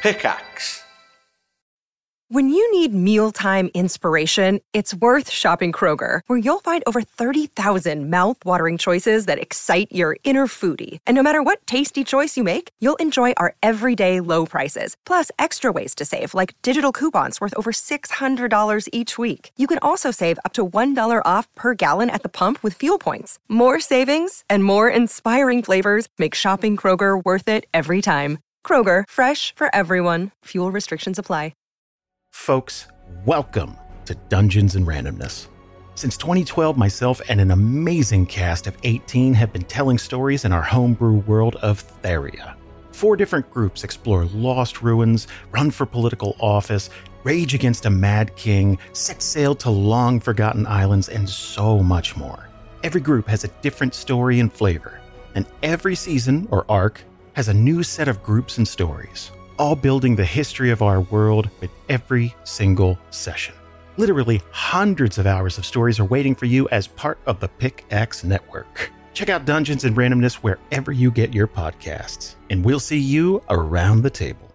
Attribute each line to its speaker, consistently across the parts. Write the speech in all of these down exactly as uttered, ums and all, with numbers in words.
Speaker 1: Pickaxe.
Speaker 2: When you need mealtime inspiration, it's worth shopping Kroger, where you'll find over thirty thousand mouth-watering choices that excite your inner foodie. And no matter what tasty choice you make, you'll enjoy our everyday low prices, plus extra ways to save, like digital coupons worth over six hundred dollars each week. You can also save up to one dollar off per gallon at the pump with fuel points. More savings and more inspiring flavors make shopping Kroger worth it every time. Kroger, fresh for everyone. Fuel restrictions apply.
Speaker 3: Folks, welcome to Dungeons and Randomness. Since twenty twelve, myself and an amazing cast of eighteen have been telling stories in our homebrew world of Theria. Four different groups explore lost ruins, run for political office, rage against a mad king, set sail to long-forgotten islands, and so much more. Every group has a different story and flavor, and every season, or arc, has a new set of groups and stories, all building the history of our world with every single session. Literally hundreds of hours of stories are waiting for you as part of the Pickaxe Network. Check out Dungeons and Randomness wherever you get your podcasts, and we'll see you around the table.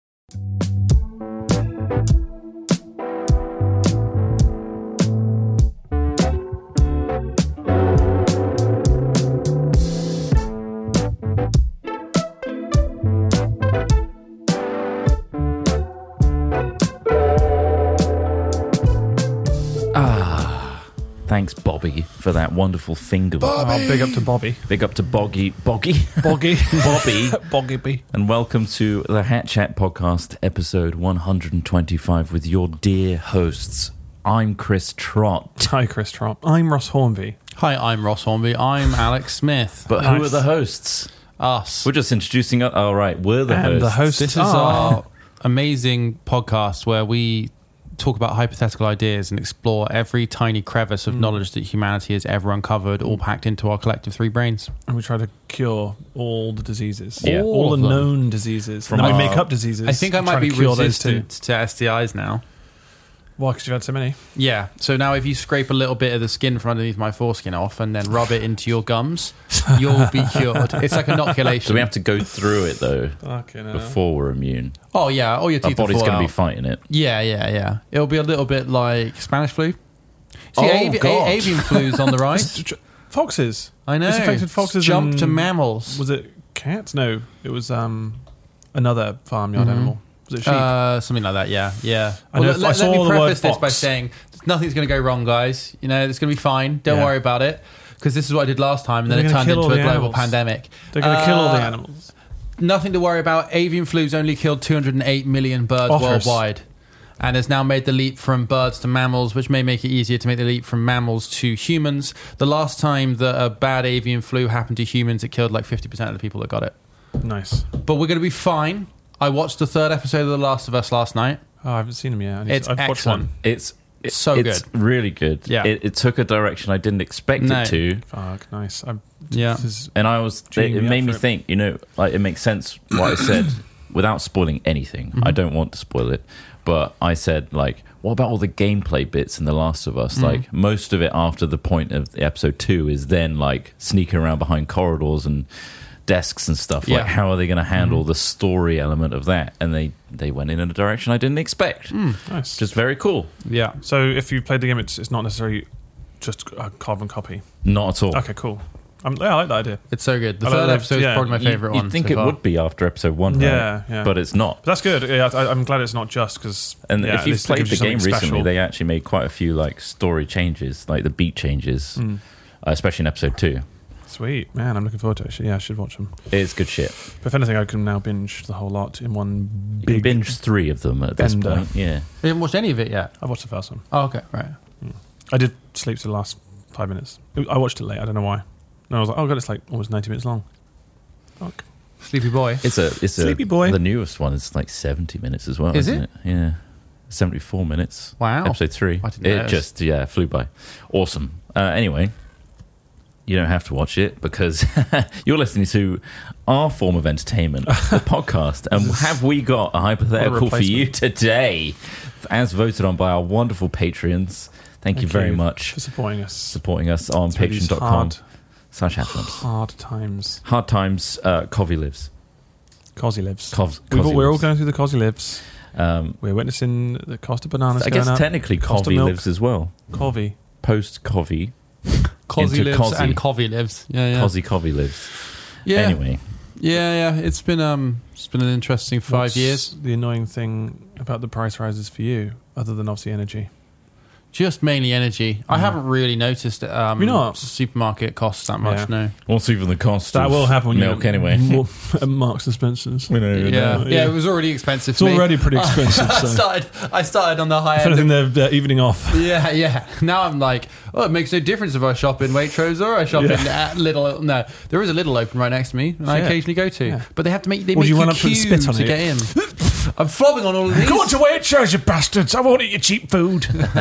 Speaker 4: Thanks, Bobby, for that wonderful finger.
Speaker 5: Oh, big up to Bobby.
Speaker 4: Big up to Boggy. Boggy?
Speaker 5: Boggy.
Speaker 4: Bobby.
Speaker 5: Boggy B.
Speaker 4: And welcome to the Hat Chat Podcast, episode one hundred twenty-five, with your dear hosts. I'm Chris Trott.
Speaker 5: Hi, Chris Trott. I'm Ross Hornby.
Speaker 6: Hi, I'm Ross Hornby. I'm Alex Smith.
Speaker 4: But
Speaker 5: Nice.
Speaker 4: who are the hosts?
Speaker 6: Us.
Speaker 4: We're just introducing... Oh, oh right, we're the
Speaker 5: And
Speaker 4: hosts.
Speaker 5: the hosts
Speaker 6: This is
Speaker 5: are...
Speaker 6: our amazing podcast where we talk about hypothetical ideas and explore every tiny crevice of
Speaker 5: Mm.
Speaker 6: knowledge that humanity has ever uncovered, all packed into our collective three brains.
Speaker 5: And we try to cure all the diseases.
Speaker 4: Yeah.
Speaker 5: All,
Speaker 6: All
Speaker 5: the
Speaker 6: of them.
Speaker 5: known diseases.
Speaker 4: From
Speaker 5: And then we
Speaker 4: our-
Speaker 5: make up diseases.
Speaker 6: I think I
Speaker 5: and
Speaker 6: might
Speaker 5: try
Speaker 6: be
Speaker 5: to cure those
Speaker 6: resistant
Speaker 5: too.
Speaker 6: to S T Is now.
Speaker 5: Why? Because you've had so many.
Speaker 6: Yeah. So now if you scrape a little bit of the skin from underneath my foreskin off and then rub it into your gums, you'll be cured. It's like inoculation.
Speaker 4: Do we have to go through it, though,
Speaker 5: Okay, no.
Speaker 4: before we're immune?
Speaker 6: Oh, yeah. All your
Speaker 4: Our
Speaker 6: teeth will
Speaker 4: body's
Speaker 6: fall
Speaker 4: going to be
Speaker 6: out.
Speaker 4: fighting it.
Speaker 6: Yeah, yeah, yeah. It'll be a little bit like Spanish flu. See,
Speaker 4: Oh,
Speaker 6: avi-
Speaker 4: God.
Speaker 6: a- avian flu's on the rise.
Speaker 5: Foxes.
Speaker 6: I know.
Speaker 5: It's affected foxes.
Speaker 6: Jump
Speaker 5: and-
Speaker 6: to mammals.
Speaker 5: Was it cats? No, it was um another farmyard animal. Was it sheep?
Speaker 6: Uh, something like that, yeah. Yeah.
Speaker 5: I know
Speaker 6: Well,
Speaker 5: if
Speaker 6: let,
Speaker 5: I saw
Speaker 6: let me
Speaker 5: the word
Speaker 6: preface this
Speaker 5: fox.
Speaker 6: by saying nothing's going to go wrong, guys. You know, it's going to be fine. Don't
Speaker 5: Yeah.
Speaker 6: worry about it. Because this is what I did last time, and then
Speaker 5: They're
Speaker 6: it
Speaker 5: gonna
Speaker 6: turned
Speaker 5: kill
Speaker 6: into
Speaker 5: all
Speaker 6: a
Speaker 5: the
Speaker 6: global
Speaker 5: animals.
Speaker 6: pandemic.
Speaker 5: They're going to kill all the
Speaker 6: Uh,
Speaker 5: animals.
Speaker 6: Nothing to worry about. Avian flu's only killed two hundred eight million birds
Speaker 5: Otters.
Speaker 6: worldwide, and has now made the leap from birds to mammals, which may make it easier to make the leap from mammals to humans. The last time that a bad avian flu happened to humans, it killed like fifty percent of the people that got it.
Speaker 5: Nice.
Speaker 6: But we're going to be fine. I watched the third episode of The Last of Us last night.
Speaker 5: Oh, I haven't seen them yet. I need
Speaker 6: It's
Speaker 5: to, I've watched
Speaker 6: excellent.
Speaker 5: one.
Speaker 4: It's, it-
Speaker 6: So
Speaker 4: it's
Speaker 6: good.
Speaker 4: really good.
Speaker 6: Yeah.
Speaker 4: It, it took a direction I didn't expect
Speaker 6: No.
Speaker 4: it to.
Speaker 5: Fuck, nice. I'm,
Speaker 6: Yeah.
Speaker 5: This is,
Speaker 4: And I was, it,
Speaker 5: Tuning
Speaker 4: it
Speaker 5: me
Speaker 4: made
Speaker 5: up
Speaker 4: me
Speaker 5: for it.
Speaker 4: think, you know, like it makes sense what I said without spoiling anything.
Speaker 6: Mm-hmm.
Speaker 4: I don't want to spoil it. But I said, like, what about all the gameplay bits in The Last of Us?
Speaker 6: Mm.
Speaker 4: Like, most of it after the point of the episode two is then, like, sneaking around behind corridors and desks and stuff.
Speaker 6: Yeah.
Speaker 4: Like, how are they going to handle the story element of that? And they, they went in a direction I didn't expect.
Speaker 5: nice.
Speaker 4: Just very cool.
Speaker 6: Yeah.
Speaker 5: So if you've played the game, it's, it's not necessarily just a carbon copy.
Speaker 4: Not at all.
Speaker 5: Okay, cool. Um, yeah, I like that idea.
Speaker 6: It's so good. The
Speaker 5: I like
Speaker 6: third
Speaker 5: that-
Speaker 6: episode is
Speaker 5: yeah.
Speaker 6: probably my
Speaker 4: You-
Speaker 6: favourite
Speaker 4: you'd
Speaker 6: one.
Speaker 4: think
Speaker 6: so
Speaker 4: it
Speaker 6: far.
Speaker 4: would be after episode one, right?
Speaker 5: Yeah, yeah.
Speaker 4: But it's not.
Speaker 5: But that's good. Yeah, I, I'm glad it's not just because.
Speaker 4: And
Speaker 5: yeah,
Speaker 4: if you've
Speaker 5: this
Speaker 4: played
Speaker 5: gives
Speaker 4: the
Speaker 5: you something
Speaker 4: game recently,
Speaker 5: special.
Speaker 4: they actually made quite a few like story changes, like the beat changes,
Speaker 5: Mm.
Speaker 4: uh, especially in episode two.
Speaker 5: Sweet man, I'm looking forward to it. Actually. Yeah, I should watch them.
Speaker 4: It's good shit.
Speaker 5: But if anything, I can now binge the whole lot in one
Speaker 4: You can
Speaker 5: big
Speaker 4: binge three of them at this
Speaker 5: bender.
Speaker 4: point. Yeah,
Speaker 6: You haven't watched any of it yet?
Speaker 5: I watched the first one.
Speaker 6: Oh, okay, right.
Speaker 5: I did sleep to the last five minutes. I watched it late. I don't know why. And I was like, oh god, it's like almost ninety minutes long. Fuck.
Speaker 6: Sleepy boy.
Speaker 4: it's a it's
Speaker 5: Sleepy
Speaker 4: a
Speaker 5: boy.
Speaker 4: The newest one is like seventy minutes as well.
Speaker 6: Is
Speaker 4: isn't
Speaker 6: it?
Speaker 4: it? Yeah, seventy four minutes.
Speaker 6: Wow.
Speaker 4: Episode three.
Speaker 6: I didn't
Speaker 4: it
Speaker 6: notice.
Speaker 4: just yeah flew by. Awesome. Uh, anyway. You don't have to watch it because you're listening to our form of entertainment, the podcast. And have we got a hypothetical for you
Speaker 5: replacement.
Speaker 4: today, as voted on by our wonderful Patreons? Thank, you
Speaker 5: Thank
Speaker 4: very
Speaker 5: you
Speaker 4: much
Speaker 5: for supporting us.
Speaker 4: supporting us on
Speaker 5: Through these
Speaker 4: patreon dot com
Speaker 5: hard,
Speaker 4: slash hatfilms.
Speaker 5: hard times.
Speaker 4: Hard times, uh, Covey lives.
Speaker 5: Cosy lives.
Speaker 4: Cos-
Speaker 5: We've all,
Speaker 4: Cosy
Speaker 5: we're all
Speaker 4: lives.
Speaker 5: going through the Cosy lives.
Speaker 4: Um,
Speaker 5: We're witnessing the cost of bananas
Speaker 4: I
Speaker 5: going
Speaker 4: guess
Speaker 5: up.
Speaker 4: technically
Speaker 5: Cost of
Speaker 4: Covey
Speaker 5: milk.
Speaker 4: lives as well.
Speaker 5: Covey.
Speaker 4: Post Covey,
Speaker 6: Cosy
Speaker 4: into
Speaker 6: lives
Speaker 4: Cosy.
Speaker 6: and Covey lives. Yeah, yeah.
Speaker 4: Cosy Covey lives.
Speaker 6: Yeah.
Speaker 4: Anyway,
Speaker 6: Yeah, yeah. It's been um, it's been an interesting five
Speaker 5: What's
Speaker 6: years.
Speaker 5: the annoying thing about the price rises for you, other than obviously energy?
Speaker 6: Just mainly energy. I haven't really noticed um,
Speaker 5: You not?
Speaker 6: supermarket costs that much.
Speaker 5: Yeah.
Speaker 6: No.
Speaker 4: what's even the cost
Speaker 5: That
Speaker 4: of
Speaker 5: will happen when
Speaker 4: milk
Speaker 5: you
Speaker 4: anyway?
Speaker 5: More, at Marks and Spencer's.
Speaker 4: We know,
Speaker 6: Yeah.
Speaker 4: we
Speaker 6: yeah,
Speaker 4: know.
Speaker 6: yeah. It was already expensive.
Speaker 5: It's
Speaker 6: for me.
Speaker 5: already pretty expensive.
Speaker 6: I
Speaker 5: So.
Speaker 6: started. I started on the high
Speaker 5: If
Speaker 6: end.
Speaker 5: anything,
Speaker 6: of-
Speaker 5: they're, they're evening off.
Speaker 6: yeah, yeah. Now I'm like, oh, it makes no difference if I shop in Waitrose or I shop
Speaker 5: Yeah.
Speaker 6: in at Little. No, there is a Little open right next to me, and I
Speaker 5: Yeah.
Speaker 6: occasionally go to.
Speaker 5: Yeah.
Speaker 6: But they have to make. They
Speaker 5: Or do
Speaker 6: make
Speaker 5: you
Speaker 6: you,
Speaker 5: run up to and
Speaker 6: queue
Speaker 5: spit on
Speaker 6: to
Speaker 5: it?
Speaker 6: get in. I'm flobbing on all of these.
Speaker 5: Go on to Waitrose, you bastards! I won't eat your cheap food.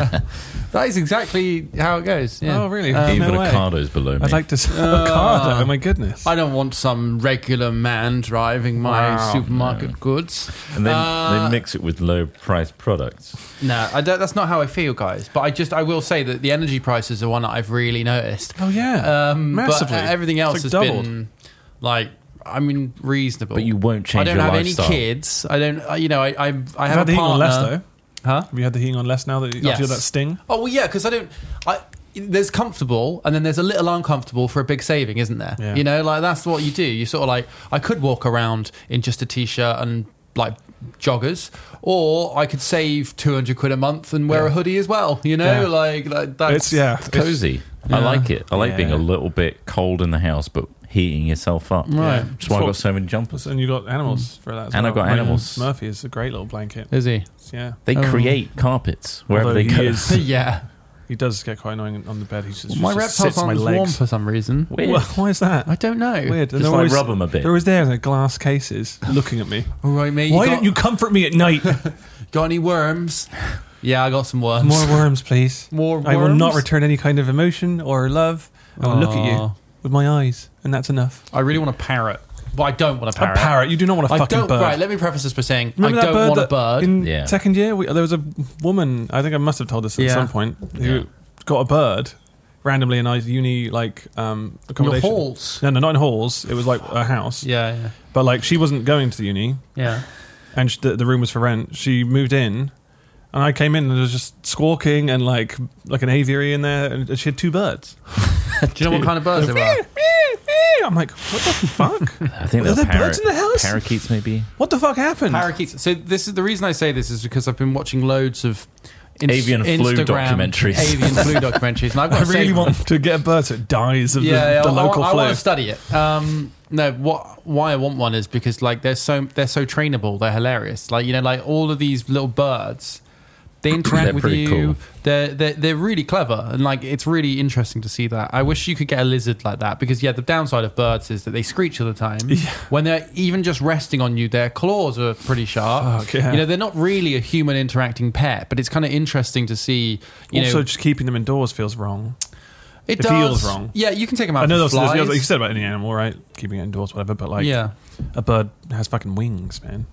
Speaker 6: That is exactly how it goes. Yeah.
Speaker 5: Oh, really?
Speaker 6: Um,
Speaker 4: Even
Speaker 5: no way.
Speaker 4: Ocado's below me.
Speaker 5: I'd like to see
Speaker 6: Uh,
Speaker 5: Ocado. Oh my goodness!
Speaker 6: I don't want some regular man driving my
Speaker 5: Wow.
Speaker 6: supermarket goods.
Speaker 4: and then
Speaker 6: Uh,
Speaker 4: they mix it with low priced products.
Speaker 6: No, I don't, that's not how I feel, guys. But I just, I will say that the energy prices are one that I've really noticed.
Speaker 5: Oh yeah,
Speaker 6: Um,
Speaker 5: massively.
Speaker 6: But uh, everything
Speaker 5: It's
Speaker 6: else
Speaker 5: like
Speaker 6: has
Speaker 5: doubled.
Speaker 6: been like, I mean, reasonable.
Speaker 4: But you won't change
Speaker 6: I don't
Speaker 4: your
Speaker 6: have
Speaker 4: lifestyle.
Speaker 6: any kids. I don't. Uh, you know, I I, I
Speaker 5: Have
Speaker 6: have
Speaker 5: you had
Speaker 6: a
Speaker 5: the heating on
Speaker 6: partner.
Speaker 5: less though?
Speaker 6: Huh?
Speaker 5: Have you had the heating on less now that
Speaker 6: Yes.
Speaker 5: after that sting?
Speaker 6: Oh well, yeah, because I don't. I there's comfortable, and then there's a little uncomfortable for a big saving, isn't there?
Speaker 5: Yeah.
Speaker 6: You know, like that's what you do. You sort of like, I could walk around in just a t-shirt and like joggers, or I could save two hundred quid a month and wear
Speaker 5: Yeah.
Speaker 6: a hoodie as well. You know,
Speaker 5: Yeah.
Speaker 6: like, like that's
Speaker 5: It's yeah,
Speaker 4: It's cozy. I
Speaker 6: Yeah.
Speaker 4: like it. I like being
Speaker 5: Yeah.
Speaker 4: a little bit cold in the house, but heating yourself up.
Speaker 6: Right.
Speaker 4: That's why I got so many jumpers.
Speaker 5: and you got animals for that. As
Speaker 4: And
Speaker 5: well.
Speaker 4: I've got
Speaker 5: Murphy-
Speaker 4: animals.
Speaker 5: Murphy is a great little blanket.
Speaker 6: Is he?
Speaker 5: Yeah,
Speaker 4: They
Speaker 6: Oh.
Speaker 4: create carpets wherever
Speaker 5: Although
Speaker 4: they
Speaker 5: he
Speaker 4: go.
Speaker 5: is-
Speaker 6: yeah.
Speaker 5: he does get quite annoying on the bed. He's just,
Speaker 6: My
Speaker 5: just
Speaker 6: reptiles
Speaker 5: sits on my
Speaker 6: aren't as warm
Speaker 5: legs.
Speaker 6: for some reason.
Speaker 4: Weird.
Speaker 5: Well, why is that?
Speaker 6: I don't know.
Speaker 5: Weird.
Speaker 4: Just
Speaker 5: They're
Speaker 4: like
Speaker 5: always-
Speaker 4: rub 'em a bit.
Speaker 5: They're always there in their glass cases, looking at me.
Speaker 6: All right, mate.
Speaker 5: Why
Speaker 6: you
Speaker 5: don't you comfort me at night?
Speaker 6: got, got any worms? Yeah, I got some worms.
Speaker 5: More worms, please.
Speaker 6: More
Speaker 5: I will not
Speaker 6: worms?
Speaker 5: return any kind of emotion or love. I will look at
Speaker 6: Aw.
Speaker 5: you with my eyes, and that's enough.
Speaker 6: I really want a parrot. But I don't want a parrot.
Speaker 5: A parrot. You do not want a
Speaker 6: I
Speaker 5: fucking
Speaker 6: don't.
Speaker 5: bird.
Speaker 6: Right, let me preface this by saying
Speaker 5: Remember
Speaker 6: I
Speaker 5: that
Speaker 6: don't
Speaker 5: bird
Speaker 6: want a
Speaker 5: that
Speaker 6: bird.
Speaker 5: in
Speaker 4: Yeah.
Speaker 5: second year? We, there was a woman. I think I must have told this at
Speaker 6: Yeah.
Speaker 5: some point. Who
Speaker 4: Yeah.
Speaker 5: got a bird randomly in our uni like um,
Speaker 6: Your
Speaker 5: accommodation.
Speaker 6: halls.
Speaker 5: No, no, not in halls. It was like a house.
Speaker 6: Yeah, yeah,
Speaker 5: But like she wasn't going to the uni,
Speaker 6: yeah.
Speaker 5: and she, the, the room was for rent. She moved in, and I came in and there was just squawking and like like an aviary in there, and she had two birds.
Speaker 6: Do you know what kind of birds they are?
Speaker 5: I'm like, what the fuck?
Speaker 4: I think
Speaker 5: Are
Speaker 4: they're
Speaker 5: there
Speaker 4: parrot,
Speaker 5: birds in the house?
Speaker 4: parakeets, maybe.
Speaker 5: What the fuck happened?
Speaker 6: Parakeets. So this is the reason I say this is because I've been watching loads of ins-
Speaker 4: Avian flu
Speaker 6: Instagram
Speaker 4: documentaries.
Speaker 6: avian flu documentaries, and I've got
Speaker 5: I
Speaker 6: to
Speaker 5: really
Speaker 6: say,
Speaker 5: want to get a bird so it dies of
Speaker 6: yeah,
Speaker 5: the,
Speaker 6: yeah,
Speaker 5: the
Speaker 6: I,
Speaker 5: local
Speaker 6: I, I
Speaker 5: flu.
Speaker 6: want to study it. Um, no, what? Why I want one is because like they're so they're so trainable. They're hilarious. Like you know, like all of these little birds. They interact
Speaker 4: They're
Speaker 6: with
Speaker 4: pretty
Speaker 6: you.
Speaker 4: cool.
Speaker 6: They're, they're they're really clever, and like it's really interesting to see that. I wish you could get a lizard like that because yeah, the downside of birds is that they screech all the time.
Speaker 5: Yeah.
Speaker 6: When they're even just resting on you, their claws are pretty sharp.
Speaker 5: Fuck, yeah.
Speaker 6: You know, they're not really a human interacting pet, but it's kind of interesting to see. You
Speaker 5: also,
Speaker 6: know,
Speaker 5: just keeping them indoors feels wrong.
Speaker 6: it,
Speaker 5: it
Speaker 6: does.
Speaker 5: feels wrong.
Speaker 6: Yeah, you can take them out.
Speaker 5: I know
Speaker 6: for
Speaker 5: that's
Speaker 6: flies.
Speaker 5: what you said about any animal, right? Keeping it indoors, whatever. But like,
Speaker 6: yeah.
Speaker 5: a bird has fucking wings, man.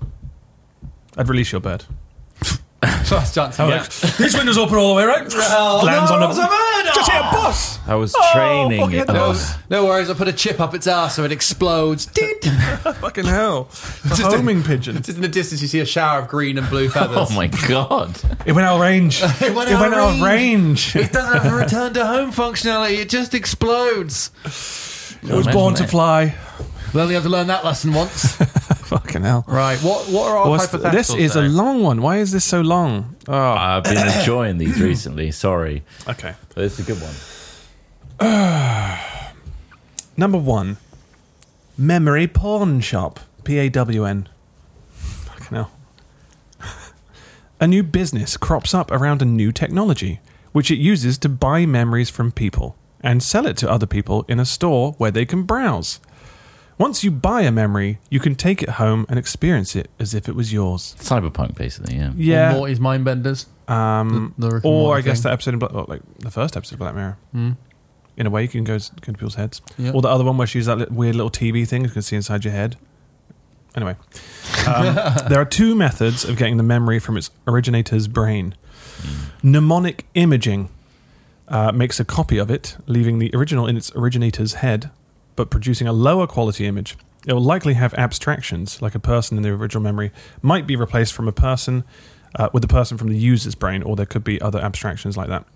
Speaker 5: I'd release your bird.
Speaker 6: First chance you
Speaker 5: I'm
Speaker 6: get.
Speaker 5: like, these windows open all the way, right?
Speaker 6: Oh,
Speaker 5: Lands
Speaker 6: no,
Speaker 5: on
Speaker 6: it's
Speaker 5: the.
Speaker 6: a bird!
Speaker 5: Just hit a bus.
Speaker 4: I was
Speaker 5: Oh,
Speaker 4: training
Speaker 5: fucking
Speaker 4: it.
Speaker 5: hell.
Speaker 6: No,
Speaker 5: Boss.
Speaker 6: no worries. I put a chip up its ass so it explodes. Just
Speaker 5: Fucking hell! It's a homing pigeon.
Speaker 6: in the distance, you see a shower of green and blue feathers.
Speaker 4: Oh my god!
Speaker 5: It went out of range.
Speaker 6: It went
Speaker 5: It
Speaker 6: out
Speaker 5: went
Speaker 6: of
Speaker 5: out of range.
Speaker 6: It doesn't have a return to home functionality. It just explodes.
Speaker 5: It was born to
Speaker 4: Imagine
Speaker 5: fly.
Speaker 6: We only have to learn that lesson once.
Speaker 5: Fucking hell.
Speaker 6: Right. What What are our
Speaker 5: What's
Speaker 6: hypotheticals?
Speaker 5: the- this is a
Speaker 6: though?
Speaker 5: long one. Why is this so long? Oh,
Speaker 4: I've been enjoying these recently. Sorry,
Speaker 5: okay.
Speaker 4: but it's a good one.
Speaker 5: Number one, memory pawn shop. P A W N. Fucking hell. A new business crops up around a new technology, which it uses to buy memories from people and sell it to other people in a store where they can browse. Once you buy a memory, you can take it home and experience it as if it was yours.
Speaker 4: Cyberpunk, basically. Yeah.
Speaker 5: Yeah.
Speaker 6: Morty's Mindbenders.
Speaker 5: Um,
Speaker 6: The- the Rick and
Speaker 5: or
Speaker 6: Morty
Speaker 5: I guess
Speaker 6: thing.
Speaker 5: that episode, in Black, well, like the first episode of Black Mirror.
Speaker 6: Mm.
Speaker 5: In a way, you can go, go to people's heads.
Speaker 6: Yeah.
Speaker 5: Or the other one where she uses that li- weird little T V thing you can see inside your head. Anyway, um, there are two methods of getting the memory from its originator's brain. Mnemonic imaging uh, makes a copy of it, leaving the original in its originator's head, but producing a lower quality image. it will likely have abstractions, like a person in the original memory might be replaced from a person uh, with the person from the user's brain, or there could be other abstractions like that.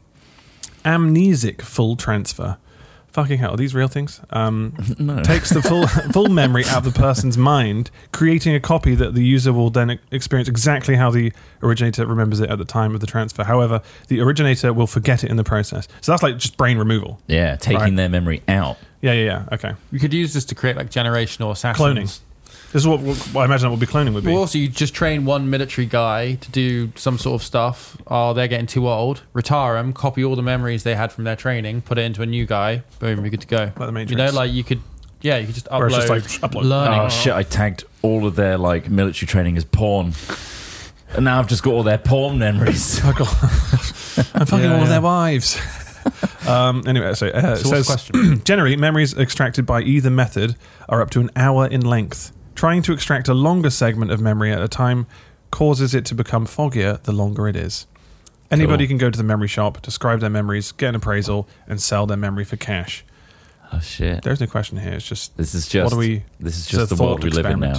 Speaker 5: Amnesic full transfer. Fucking hell, are these real things? Um,
Speaker 4: No.
Speaker 5: Takes the full full memory out of the person's mind, creating a copy that the user will then experience exactly how the originator remembers it at the time of the transfer. However, the originator will forget it in the process. So that's like just brain removal.
Speaker 4: Yeah, taking
Speaker 5: Right.
Speaker 4: their memory out.
Speaker 5: Yeah, yeah, yeah. Okay.
Speaker 6: You could use this to create like generational assassins.
Speaker 5: Cloning. This is what, what I imagine what be cloning would be.
Speaker 6: Well, also, you just train one military guy to do some sort of stuff. Oh, they're getting too old. Retire them, copy all the memories they had from their training, put it into a new guy. Boom, you're good to go.
Speaker 5: Like the Matrix.
Speaker 6: You know, like you could, yeah, you could just upload,
Speaker 5: Or it's just like, just upload.
Speaker 6: learning.
Speaker 4: Oh shit! I tagged all of their like military training as porn, and now I've just got all their porn memories.
Speaker 5: I'm fucking
Speaker 6: Yeah,
Speaker 5: all of
Speaker 6: yeah.
Speaker 5: their wives. um, anyway, so, uh, it
Speaker 6: So what's the
Speaker 5: says,
Speaker 6: question?
Speaker 5: generally, memories extracted by either method are up to an hour in length. Trying to extract a longer segment of memory at a time causes it to become foggier the longer it is. Anybody
Speaker 4: Cool.
Speaker 5: can go to the memory shop, describe their memories, get an appraisal, and sell their memory for cash.
Speaker 4: Oh shit!
Speaker 5: There's no question here. It's just
Speaker 4: This is just
Speaker 5: what do we?
Speaker 4: this is
Speaker 5: it's a
Speaker 4: just the world
Speaker 5: thought
Speaker 4: we live in
Speaker 5: experiment.
Speaker 4: now.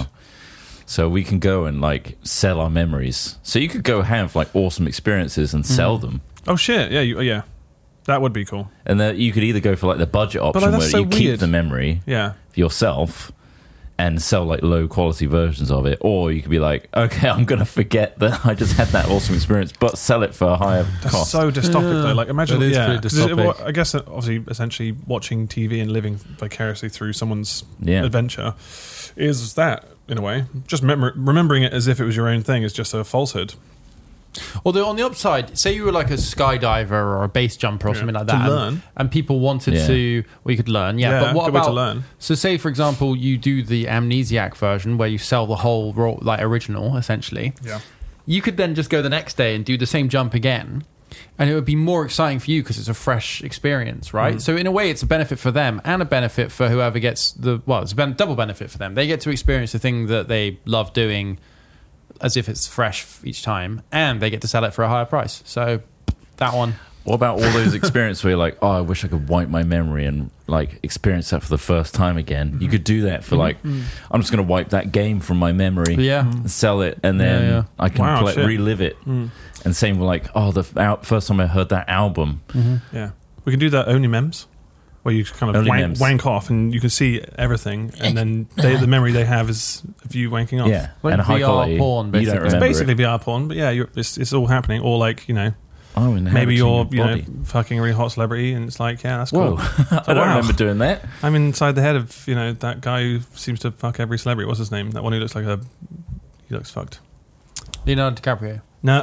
Speaker 4: So we can go and like sell our memories. So you could go have like awesome experiences and sell them,
Speaker 5: Oh shit! Yeah, you, yeah, that would be cool.
Speaker 4: and then you could either go for like the budget option
Speaker 5: like,
Speaker 4: where
Speaker 5: that's so
Speaker 4: you keep
Speaker 5: weird.
Speaker 4: the memory
Speaker 5: Yeah.
Speaker 4: for yourself and sell like low quality versions of it, or you could be like, okay, I'm gonna forget that I just had that awesome experience, but sell it for a higher
Speaker 5: That's
Speaker 4: cost.
Speaker 5: so dystopic,
Speaker 6: Yeah.
Speaker 5: though. Like, imagine,
Speaker 6: It is
Speaker 5: yeah.
Speaker 6: pretty
Speaker 5: 'Cause it-
Speaker 6: dystopic.
Speaker 5: well, I guess, uh, obviously, essentially, watching T V and living vicariously through someone's
Speaker 4: Yeah.
Speaker 5: adventure is that, in a way. Just mem- remembering it as if it was your own thing is just a falsehood.
Speaker 6: Although on the upside, say you were like a skydiver or a base jumper or
Speaker 5: Yeah.
Speaker 6: something like
Speaker 5: To
Speaker 6: that, and-
Speaker 5: learn.
Speaker 6: and people wanted
Speaker 4: Yeah.
Speaker 6: to, well, you could learn, yeah.
Speaker 5: Yeah,
Speaker 6: but what
Speaker 5: good way
Speaker 6: about
Speaker 5: to learn.
Speaker 6: So, say for example, you do the Amnesiac version where you sell the whole raw, like original, essentially.
Speaker 5: Yeah.
Speaker 6: You could then just go the next day and do the same jump again, and it would be more exciting for you because it's a fresh experience, right?
Speaker 5: Mm.
Speaker 6: So in a way, it's a benefit for them and a benefit for whoever gets the well, it's a ben- double benefit for them. They get to experience the thing that they love doing as if it's fresh each time, and they get to sell it for a higher price. So that one.
Speaker 4: What about all those experiences where you're like, oh, I wish I could wipe my memory and like experience that for the first time again?
Speaker 5: Mm-hmm.
Speaker 4: You could do that for like, I'm just going to wipe that game from my memory,
Speaker 6: Yeah.
Speaker 4: and sell it, and then
Speaker 6: Yeah, yeah.
Speaker 4: I can
Speaker 5: Wow,
Speaker 4: play,
Speaker 5: shit.
Speaker 4: relive it. And same with like, oh, the f- out, first time I heard that album.
Speaker 5: Yeah. We can do that only memes, where you kind of
Speaker 4: Only
Speaker 5: wank,
Speaker 4: memes.
Speaker 5: wank off and you can see everything, and then they, the memory they have is of you wanking off.
Speaker 4: Yeah,
Speaker 6: Like
Speaker 4: and high
Speaker 6: V R
Speaker 4: quality.
Speaker 6: porn,
Speaker 4: You
Speaker 6: basically.
Speaker 4: don't
Speaker 6: It's
Speaker 5: It's
Speaker 4: remember
Speaker 5: basically
Speaker 4: it.
Speaker 5: V R porn, but yeah, you're, it's, it's all happening. Or like, you know,
Speaker 4: Oh,
Speaker 5: maybe you're
Speaker 4: inhabiting
Speaker 5: you
Speaker 4: your
Speaker 5: know
Speaker 4: body.
Speaker 5: fucking a really hot celebrity, and it's like, yeah, that's
Speaker 4: Whoa,
Speaker 5: cool.
Speaker 4: I don't
Speaker 5: wow.
Speaker 4: remember doing that.
Speaker 5: I'm inside the head of you know that guy who seems to fuck every celebrity. What's his name? That one who looks like a he looks fucked.
Speaker 6: Leonardo DiCaprio.
Speaker 5: No,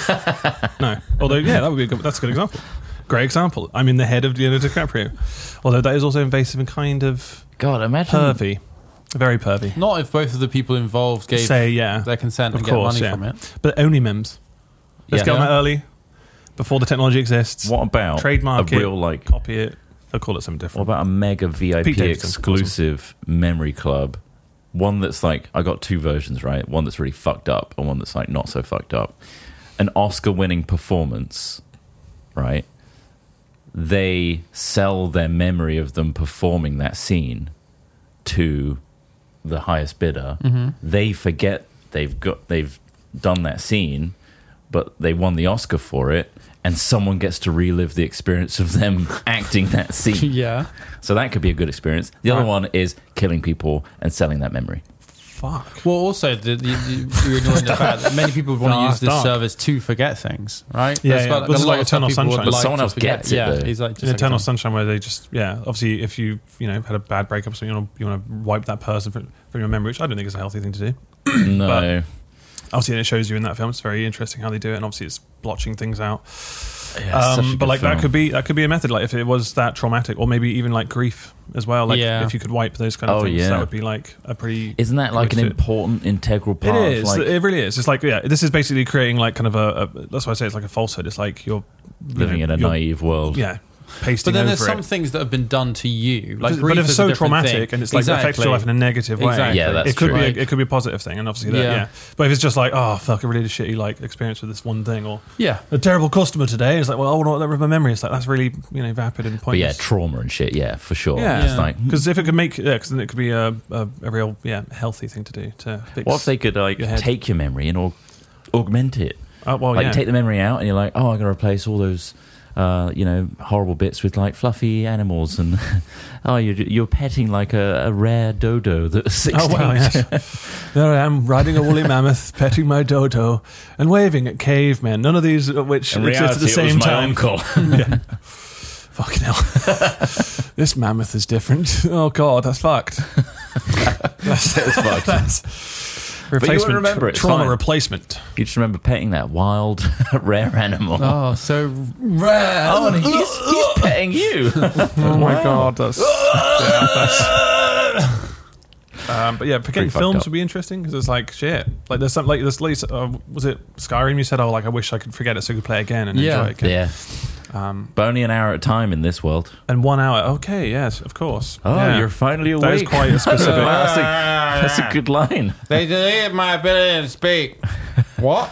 Speaker 5: no. Although yeah, that would be a good, that's a good example. Great example. I'm in the head of Leonardo DiCaprio. Although that is also invasive and kind of
Speaker 4: God, imagine.
Speaker 5: pervy, very pervy.
Speaker 6: Not if both of the people involved gave
Speaker 5: Say yeah,
Speaker 6: their consent
Speaker 5: of
Speaker 6: and
Speaker 5: course,
Speaker 6: get money
Speaker 5: yeah.
Speaker 6: from it.
Speaker 5: but only memes. Let's
Speaker 4: Yeah.
Speaker 5: get on that early, before the technology exists.
Speaker 4: What about
Speaker 5: Trademark
Speaker 4: a
Speaker 5: it.
Speaker 4: real like?
Speaker 5: Copy it. They'll call it something
Speaker 4: What
Speaker 5: different.
Speaker 4: about a mega V I
Speaker 5: Pete
Speaker 4: P
Speaker 5: Davidson,
Speaker 4: exclusive memory club? One that's like, I got two versions, right? One that's really fucked up and one that's like not so fucked up. An Oscar winning performance, right? They sell their memory of them performing that scene to the highest bidder.
Speaker 6: Mm-hmm.
Speaker 4: They forget they've got they've done that scene, but they won the Oscar for it, and someone gets to relive the experience of them acting that scene.
Speaker 6: Yeah.
Speaker 4: So that could be a good experience. The other
Speaker 5: Right.
Speaker 4: one is killing people and selling that memory.
Speaker 5: Fuck.
Speaker 6: Well, also, the, the, the, you're ignoring the fact that many people want to
Speaker 5: No,
Speaker 6: use
Speaker 5: it's
Speaker 6: this
Speaker 5: dark.
Speaker 6: service to forget things, right?
Speaker 5: Yeah,
Speaker 6: That's
Speaker 5: yeah.
Speaker 6: what-
Speaker 5: But this is
Speaker 6: a lot
Speaker 5: like
Speaker 6: of stuff
Speaker 5: Eternal
Speaker 6: people would
Speaker 5: Sunshine.
Speaker 4: But
Speaker 6: like
Speaker 4: someone
Speaker 6: to
Speaker 4: else
Speaker 6: forget.
Speaker 4: gets it,
Speaker 6: Yeah,
Speaker 4: though.
Speaker 6: he's like, just
Speaker 5: In
Speaker 6: like
Speaker 5: Eternal
Speaker 6: a-
Speaker 5: Sunshine, where they just yeah, obviously if you you know had a bad breakup or something, you want to, you want to wipe that person from, from your memory, which I don't think is a healthy thing to do.
Speaker 4: No.
Speaker 5: Obviously, it shows you in that film. It's very interesting how they do it, and obviously, it's blotching things out.
Speaker 4: Yeah, it's such a
Speaker 5: Um,
Speaker 4: good
Speaker 5: but like
Speaker 4: film.
Speaker 5: that could be that could be a method. Like if it was that traumatic, or maybe even like grief as well. Like
Speaker 6: Yeah.
Speaker 5: if you could wipe those kind of
Speaker 4: Oh,
Speaker 5: things,
Speaker 4: yeah.
Speaker 5: that would be like a pretty.
Speaker 4: Isn't that like an
Speaker 5: It
Speaker 4: important, integral part?
Speaker 5: It is.
Speaker 4: Of like
Speaker 5: It really is. It's like yeah. This is basically creating like kind of a. a that's why I say it's like a falsehood. It's like you're you
Speaker 4: living
Speaker 5: know,
Speaker 4: in a
Speaker 5: you're-
Speaker 4: naive world.
Speaker 5: Yeah, pasting
Speaker 6: But then
Speaker 5: over
Speaker 6: there's some
Speaker 5: it.
Speaker 6: things that have been done to you. Like
Speaker 5: but
Speaker 6: grief
Speaker 5: if it's
Speaker 6: is
Speaker 5: so
Speaker 6: a different
Speaker 5: traumatic
Speaker 6: thing.
Speaker 5: and it's like
Speaker 6: exactly.
Speaker 5: affects your life in a negative way,
Speaker 6: Exactly.
Speaker 4: Yeah, that's
Speaker 5: it could
Speaker 4: true.
Speaker 5: be
Speaker 6: Like-
Speaker 5: a, it could be a positive thing, and obviously, that,
Speaker 6: Yeah.
Speaker 5: yeah. But if it's just like, oh fuck, I really had a shitty like experience with this one thing, or
Speaker 6: Yeah.
Speaker 5: a terrible customer today, it's like, well, I want to my memory. It's like that's really you know vapid and
Speaker 4: But yeah,
Speaker 5: pointless.
Speaker 4: trauma and shit. Yeah, for sure.
Speaker 5: Yeah.
Speaker 4: It's like,
Speaker 5: Because if it could make, yeah, because then it could be a, a, a real, yeah, healthy thing to do. To fix.
Speaker 4: what if they could like
Speaker 5: your head.
Speaker 4: take your memory and aug- augment it?
Speaker 5: Oh, well,
Speaker 4: like
Speaker 5: yeah.
Speaker 4: you take the memory out and you're like, oh, I'm going to replace all those, uh, you know, horrible bits with like fluffy animals, and oh, you're you're petting like a, a rare dodo that's extinct.
Speaker 5: Oh, wow, yes. There I am, riding a woolly mammoth, petting my dodo, and waving at cavemen. None of these of which
Speaker 4: In
Speaker 5: exist at
Speaker 4: reality,
Speaker 5: the
Speaker 4: it was
Speaker 5: same
Speaker 4: my
Speaker 5: time.
Speaker 4: uncle.
Speaker 5: Yeah. Fucking hell. This mammoth is different. Oh, God, that's fucked. that's,
Speaker 4: It's fucked.
Speaker 5: that's
Speaker 4: you wouldn't
Speaker 5: replacement,
Speaker 4: remember
Speaker 5: tra-
Speaker 4: it, it's
Speaker 5: trauma
Speaker 4: fine.
Speaker 5: replacement.
Speaker 4: You just remember petting that wild, rare animal.
Speaker 6: Oh, so rare.
Speaker 4: Oh, and he's, he's petting you.
Speaker 5: Oh, my God, that's... yeah, that's Um, but yeah,
Speaker 4: Pretty
Speaker 5: getting
Speaker 4: fucked
Speaker 5: films
Speaker 4: up.
Speaker 5: would be interesting because it's like shit. Like there's some like this. Least, uh, was it Skyrim? You said, "Oh, like I wish I could forget it so I could play it again and
Speaker 6: Yeah.
Speaker 5: enjoy it again."
Speaker 4: Yeah,
Speaker 5: Um,
Speaker 4: but only an hour at a time in this world.
Speaker 5: and one hour. Okay, yes, of course.
Speaker 4: Oh,
Speaker 5: Yeah.
Speaker 4: you're finally awake.
Speaker 5: That is quite a specific.
Speaker 4: Wow, that's, a, that's a good line.
Speaker 6: They deleted my ability to speak. What?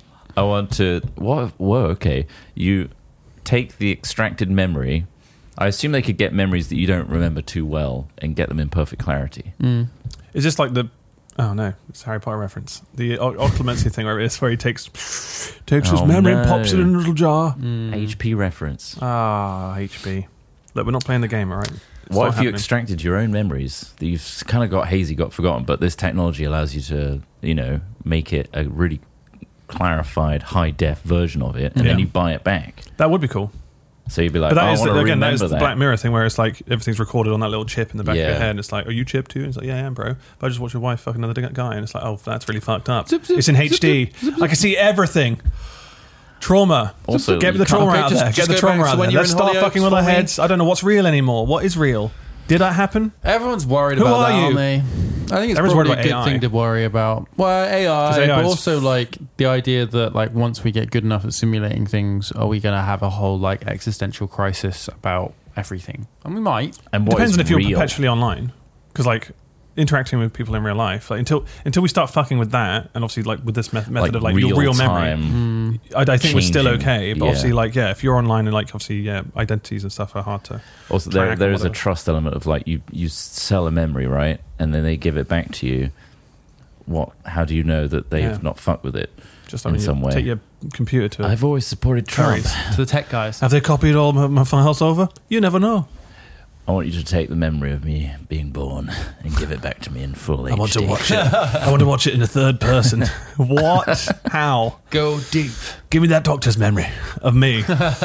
Speaker 4: I want to. What? Whoa. Okay. You take the extracted memory. I assume they could get memories that you don't remember too well and get them in perfect clarity.
Speaker 5: Is this like the? Oh no, it's a Harry Potter reference. The o- Occlumency thing where it's where he takes takes his
Speaker 4: Oh,
Speaker 5: memory and
Speaker 4: no.
Speaker 5: pops it in a little jar.
Speaker 4: H P reference.
Speaker 5: Ah, H P. Look, we're not playing the game, all right? It's
Speaker 4: What
Speaker 5: not
Speaker 4: if you
Speaker 5: happening.
Speaker 4: extracted your own memories that you've kind of got hazy, got forgotten, but this technology allows you to, you know, make it a really clarified, high def version of it, and then
Speaker 5: Yeah.
Speaker 4: you buy it back.
Speaker 5: That would be cool.
Speaker 4: So you'd be like,
Speaker 5: But that
Speaker 4: oh,
Speaker 5: is
Speaker 4: I want
Speaker 5: the,
Speaker 4: to
Speaker 5: again, that
Speaker 4: remember
Speaker 5: is the
Speaker 4: that.
Speaker 5: Black Mirror thing where it's like everything's recorded on that little chip in the back of
Speaker 4: Yeah.
Speaker 5: your head, and it's like, "Are you chip too?" And it's like, "Yeah, I am, bro." But I just watched your wife fuck another guy, and it's like, "Oh, that's really fucked up."
Speaker 6: Zip, zip,
Speaker 5: it's in
Speaker 6: zip,
Speaker 5: H D. I can see everything. Trauma.
Speaker 4: Also,
Speaker 5: get
Speaker 4: you
Speaker 5: the
Speaker 4: can't-
Speaker 5: trauma
Speaker 6: okay,
Speaker 5: out
Speaker 6: just-
Speaker 5: there.
Speaker 6: just
Speaker 5: Get the
Speaker 6: go back
Speaker 5: trauma
Speaker 6: to
Speaker 5: out
Speaker 6: when
Speaker 5: there.
Speaker 6: you were
Speaker 5: Let's
Speaker 6: in
Speaker 5: start
Speaker 6: Hollyoaks
Speaker 5: fucking with
Speaker 6: for
Speaker 5: our
Speaker 6: me.
Speaker 5: heads. I don't know what's real anymore. What is real? Did that happen?
Speaker 6: Everyone's worried
Speaker 5: Who
Speaker 6: about
Speaker 5: are
Speaker 6: that,
Speaker 5: you?
Speaker 6: aren't they? I think it's
Speaker 5: Everyone's
Speaker 6: probably
Speaker 5: worried
Speaker 6: a
Speaker 5: about
Speaker 6: good
Speaker 5: A I.
Speaker 6: thing to worry about. Well, A I,
Speaker 5: 'Cause A I
Speaker 6: but
Speaker 5: is-
Speaker 6: also like the idea that like once we get good enough at simulating things, are we going to have a whole like existential crisis about everything? And we might.
Speaker 4: and what
Speaker 5: Depends
Speaker 4: is
Speaker 5: on if you're
Speaker 4: real?
Speaker 5: perpetually online, because like interacting with people in real life, like until until we start fucking with that, and obviously like with this method, method
Speaker 4: like
Speaker 5: of like your real memory.
Speaker 4: time.
Speaker 5: I, I think we're still
Speaker 4: changing.
Speaker 5: okay, but
Speaker 4: Yeah.
Speaker 5: obviously, like, yeah, if you're online and like, obviously, yeah, identities and stuff are hard to.
Speaker 4: Also, there
Speaker 5: track or
Speaker 4: there is a
Speaker 5: whatever.
Speaker 4: trust element of like you you sell a memory, right, and then they give it back to you. What? How do you know that they've
Speaker 5: Yeah.
Speaker 4: not fucked with it?
Speaker 5: Just I
Speaker 4: In
Speaker 5: mean,
Speaker 4: some
Speaker 5: you
Speaker 4: way.
Speaker 5: take your computer to.
Speaker 4: I've always supported Trump.
Speaker 5: Currys.
Speaker 6: To the tech guys.
Speaker 5: Have they copied all my, my files over? You never know.
Speaker 4: I want you to take the memory of me being born and give it back to me in full
Speaker 5: I
Speaker 4: H D.
Speaker 5: want to watch it. I want to watch it in the third person. What? How?
Speaker 6: Go deep.
Speaker 5: Give me that doctor's memory of me.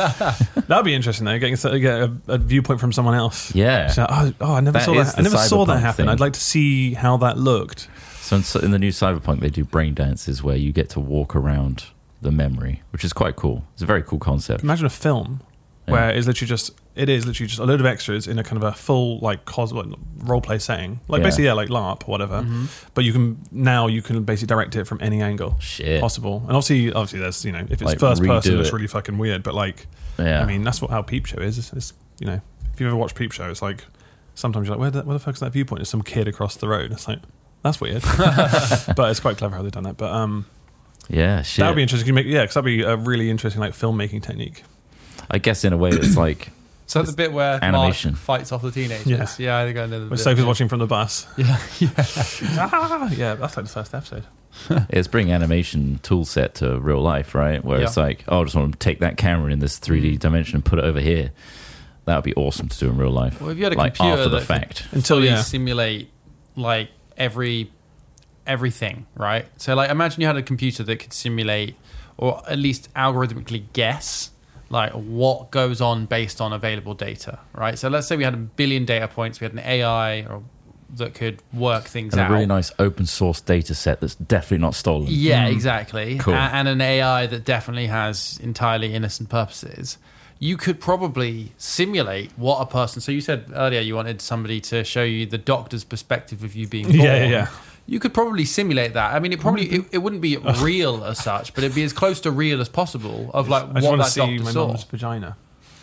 Speaker 5: That'd be interesting though. Getting a, get a, a viewpoint from someone else.
Speaker 4: Yeah.
Speaker 5: So, oh, oh, I never
Speaker 4: That
Speaker 5: saw
Speaker 4: is
Speaker 5: that. I
Speaker 4: the
Speaker 5: never saw that
Speaker 4: cyberpunk
Speaker 5: happen.
Speaker 4: thing.
Speaker 5: I'd like to see how that looked.
Speaker 4: So in, so in the new Cyberpunk, they do brain dances where you get to walk around the memory, which is quite cool. It's a very cool concept.
Speaker 5: Imagine a film where it's literally just it is literally just a load of extras in a kind of a full like cos like, role play setting, like
Speaker 4: Yeah.
Speaker 5: basically yeah, like LARP or whatever. But you can now you can basically direct it from any angle
Speaker 4: Shit.
Speaker 5: possible, and obviously obviously there's you know if it's
Speaker 4: Like,
Speaker 5: first person
Speaker 4: redo
Speaker 5: it's
Speaker 4: it.
Speaker 5: really fucking weird, but like
Speaker 4: Yeah.
Speaker 5: I mean that's what how Peep Show is. It's, it's you know if you've ever watched Peep Show, it's like sometimes you're like where the, where the fuck is that viewpoint? There's some kid across the road. It's like that's weird, but it's quite clever how they've done that. But um,
Speaker 4: yeah, shit.
Speaker 5: that would be interesting. You make yeah, because that'd be a really interesting like filmmaking technique.
Speaker 4: I guess in a way it's like
Speaker 6: So the bit where
Speaker 4: Animation.
Speaker 6: Mark fights off the teenagers.
Speaker 5: Yeah.
Speaker 6: Yeah, I think I know the
Speaker 5: When
Speaker 6: bit.
Speaker 5: Sophie's watching from the bus.
Speaker 6: Yeah, yeah.
Speaker 5: ah, yeah, that's like the first episode.
Speaker 4: it's bringing animation tool set to real life, right? Where it's
Speaker 6: Yeah.
Speaker 4: like, oh, I just want to take that camera in this three D dimension and put it over here. That would be awesome to do in real life.
Speaker 6: Well, if you had a
Speaker 4: like
Speaker 6: computer
Speaker 4: after the
Speaker 6: that
Speaker 4: fact.
Speaker 5: Until
Speaker 6: fully
Speaker 5: yeah,
Speaker 6: simulate like every everything, right? So like imagine you had a computer that could simulate or at least algorithmically guess like what goes on based on available data, right? So let's say we had a billion data points, we had an A I or that could work things
Speaker 4: And
Speaker 6: out.
Speaker 4: a really nice open source data set that's definitely not stolen.
Speaker 6: Yeah, exactly.
Speaker 4: Cool.
Speaker 6: A- and an A I that definitely has entirely innocent purposes. You could probably simulate what a person. So you said earlier you wanted somebody to show you the doctor's perspective of you being born.
Speaker 5: Yeah, yeah, yeah.
Speaker 6: You could probably simulate that. I mean, it probably it, it wouldn't be real as such, but it'd be as close to real as possible of like
Speaker 5: I just
Speaker 6: what
Speaker 5: want to
Speaker 6: that
Speaker 5: see
Speaker 6: doctor
Speaker 5: my
Speaker 6: saw.
Speaker 5: mum's vagina.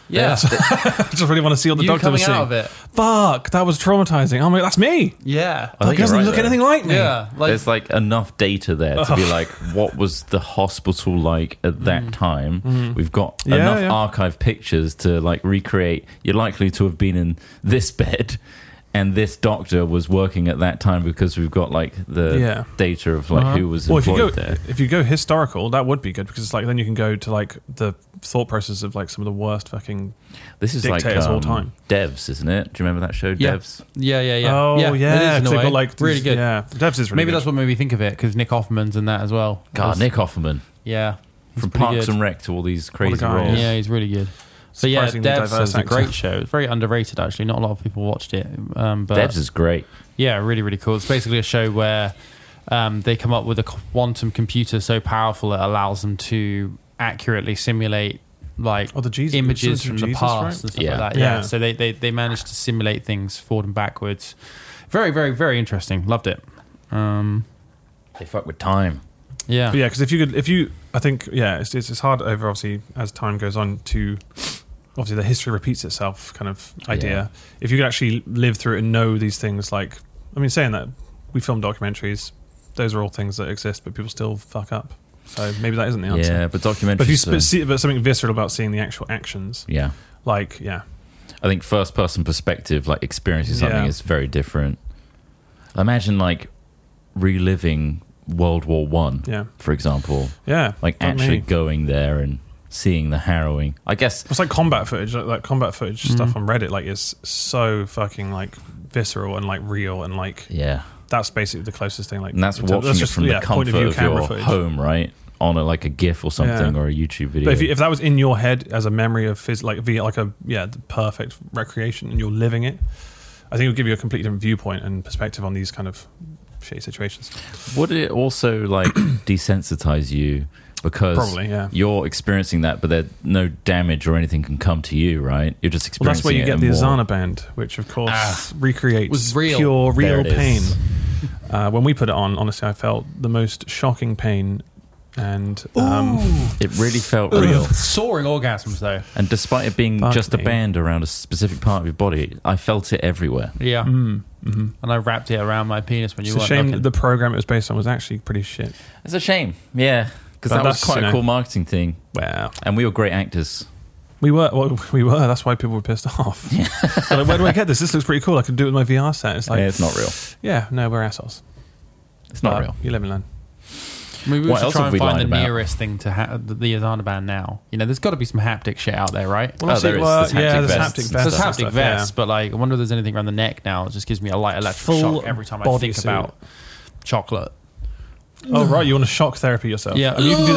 Speaker 6: Yeah.
Speaker 5: I just really want to see what the
Speaker 6: You
Speaker 5: doctor
Speaker 6: coming
Speaker 5: was seeing.
Speaker 6: out of it.
Speaker 5: Fuck, that was traumatizing. I'm like, that's me.
Speaker 6: Yeah.
Speaker 4: I
Speaker 5: Doc
Speaker 4: think you're
Speaker 5: doesn't
Speaker 4: right
Speaker 5: look
Speaker 4: there.
Speaker 5: anything like me.
Speaker 6: Yeah. Like,
Speaker 4: There's like enough data there to be like, what was the hospital like at that time? We've got
Speaker 5: Yeah,
Speaker 4: enough
Speaker 5: yeah.
Speaker 4: archive pictures to like recreate. You're likely to have been in this bed, and this doctor was working at that time because we've got like the
Speaker 5: Yeah.
Speaker 4: data of like who was
Speaker 5: Well, if you
Speaker 4: employed
Speaker 5: go
Speaker 4: there.
Speaker 5: if you go historical, that would be good because it's like then you can go to like the thought process of like some of the worst fucking.
Speaker 4: This is like
Speaker 5: dictators
Speaker 4: um,
Speaker 5: all time.
Speaker 4: Devs, isn't it? Do you remember that show,
Speaker 6: Yeah.
Speaker 4: Devs?
Speaker 6: yeah, yeah, yeah.
Speaker 5: Oh
Speaker 6: yeah,
Speaker 5: yeah,
Speaker 6: it is in
Speaker 5: 'cause
Speaker 6: a
Speaker 5: they've
Speaker 6: way.
Speaker 5: got like
Speaker 6: really
Speaker 5: these-
Speaker 6: good.
Speaker 5: Yeah, Devs is really
Speaker 6: Maybe
Speaker 5: good.
Speaker 6: that's what made me think of it because Nick Offerman's in that as well.
Speaker 4: God,
Speaker 6: That's-
Speaker 4: Nick Offerman.
Speaker 6: Yeah. he's
Speaker 4: From
Speaker 6: pretty
Speaker 4: Parks
Speaker 6: good.
Speaker 4: and Rec to all these crazy
Speaker 5: guy,
Speaker 4: roles.
Speaker 6: Yeah, he's really good. But yeah,
Speaker 5: Surprisingly
Speaker 6: Devs
Speaker 5: diverse
Speaker 6: is a
Speaker 5: actor.
Speaker 6: great show. It's very underrated, actually. Not a lot of people watched it. Um, but
Speaker 4: Devs is great.
Speaker 6: yeah, really, really cool. It's basically a show where um, they come up with a quantum computer so powerful it allows them to accurately simulate like
Speaker 5: Oh, the Jesus-
Speaker 6: images
Speaker 5: from
Speaker 6: from the
Speaker 5: Jesus,
Speaker 6: past
Speaker 5: right?
Speaker 6: and stuff
Speaker 4: Yeah.
Speaker 6: like that. Yeah.
Speaker 5: Yeah.
Speaker 6: So they, they, they managed to simulate things forward and backwards. Very, very, very interesting. Loved it. Um,
Speaker 4: They fuck with time.
Speaker 6: yeah.
Speaker 5: But yeah, because if you could, if you, I think, yeah, it's, it's it's hard over obviously as time goes on to, obviously the history repeats itself kind of idea.
Speaker 4: Yeah.
Speaker 5: If you could actually live through it and know these things, like, I mean, saying that we film documentaries, those are all things that exist, but people still fuck up. So maybe that isn't the answer.
Speaker 4: Yeah, but documentaries.
Speaker 5: But if you
Speaker 4: are-
Speaker 5: sp- see, but something visceral about seeing the actual actions,
Speaker 4: yeah.
Speaker 5: like, yeah,
Speaker 4: I think first person perspective, like experiencing something,
Speaker 5: Yeah.
Speaker 4: is very different. Imagine like reliving World War One,
Speaker 5: yeah,
Speaker 4: for example,
Speaker 5: yeah,
Speaker 4: like
Speaker 5: fuck
Speaker 4: actually
Speaker 5: me.
Speaker 4: going there and seeing the harrowing. I guess
Speaker 5: It's like combat footage, like, like combat footage
Speaker 6: Mm-hmm.
Speaker 5: stuff on Reddit, like is so fucking like visceral and like real and like
Speaker 4: yeah,
Speaker 5: that's basically the closest thing. Like,
Speaker 4: and that's
Speaker 5: in terms-
Speaker 4: watching it from the
Speaker 5: yeah, point
Speaker 4: comfort of,
Speaker 5: camera
Speaker 4: your
Speaker 5: footage.
Speaker 4: home, right? On a, like a GIF or something
Speaker 5: Yeah.
Speaker 4: or a YouTube video.
Speaker 5: But if, you, if that was in your head as a memory of phys- like via like a yeah the perfect recreation and you're living it, I think it would give you a completely different viewpoint and perspective on these kind of shitty situations.
Speaker 4: Would it also like desensitize you because
Speaker 5: Probably, yeah.
Speaker 4: you're experiencing that, but there no damage or anything can come to you, right? You're just
Speaker 5: Well,
Speaker 4: experiencing
Speaker 5: that's where you
Speaker 4: it
Speaker 5: get
Speaker 4: in
Speaker 5: the
Speaker 4: more-
Speaker 5: Azana band, which of course
Speaker 6: Ah.
Speaker 5: recreates
Speaker 6: Was real.
Speaker 5: pure
Speaker 4: There
Speaker 5: real
Speaker 4: it is.
Speaker 5: pain. Uh, when we put it on, honestly, I felt the most shocking pain, and um,
Speaker 4: It really felt real.
Speaker 6: Soaring orgasms, though.
Speaker 4: And despite it being
Speaker 5: Fuck
Speaker 4: just a
Speaker 5: me.
Speaker 4: band around a specific part of your body, I felt it everywhere.
Speaker 6: Yeah.
Speaker 5: mm, mhm.
Speaker 6: And I wrapped it around my penis when you
Speaker 5: it's a
Speaker 6: weren't
Speaker 5: shame
Speaker 6: looking.
Speaker 5: that the program it was based on was actually pretty shit.
Speaker 4: It's a shame, yeah, because
Speaker 5: But
Speaker 4: that was
Speaker 5: that's,
Speaker 4: quite
Speaker 5: you
Speaker 4: a
Speaker 5: know-
Speaker 4: cool marketing thing,
Speaker 5: Wow.
Speaker 4: and we were great actors.
Speaker 5: We were, well, we were. That's why people were pissed off. They're like, where do I get this? This looks pretty cool. I can do it with my V R set. It's like,
Speaker 4: yeah, it's not real.
Speaker 5: yeah, no, we're assholes.
Speaker 4: It's not
Speaker 5: But
Speaker 4: real.
Speaker 5: You live and learn.
Speaker 6: Maybe we
Speaker 4: What
Speaker 6: should
Speaker 4: else
Speaker 6: try
Speaker 4: have
Speaker 6: and
Speaker 4: we
Speaker 6: find
Speaker 4: lied
Speaker 6: the
Speaker 4: about?
Speaker 6: nearest thing to ha- the, the Azana band now. You know, there's got to be some haptic shit out there, right?
Speaker 5: Well,
Speaker 4: Oh,
Speaker 5: I see-
Speaker 4: there is.
Speaker 5: well,
Speaker 4: There's haptic
Speaker 5: yeah, there's
Speaker 4: vests
Speaker 5: haptic
Speaker 4: and
Speaker 5: vests.
Speaker 6: There's
Speaker 5: and
Speaker 6: haptic
Speaker 5: stuff,
Speaker 6: vests,
Speaker 5: yeah.
Speaker 6: but like, I wonder if there's anything around the neck now. It just gives me a light electrical
Speaker 5: Full
Speaker 6: shock every time I
Speaker 5: body
Speaker 6: think
Speaker 5: suit.
Speaker 6: about chocolate.
Speaker 5: Oh, right. You want to shock therapy yourself?
Speaker 6: Yeah.
Speaker 5: I mean, you can do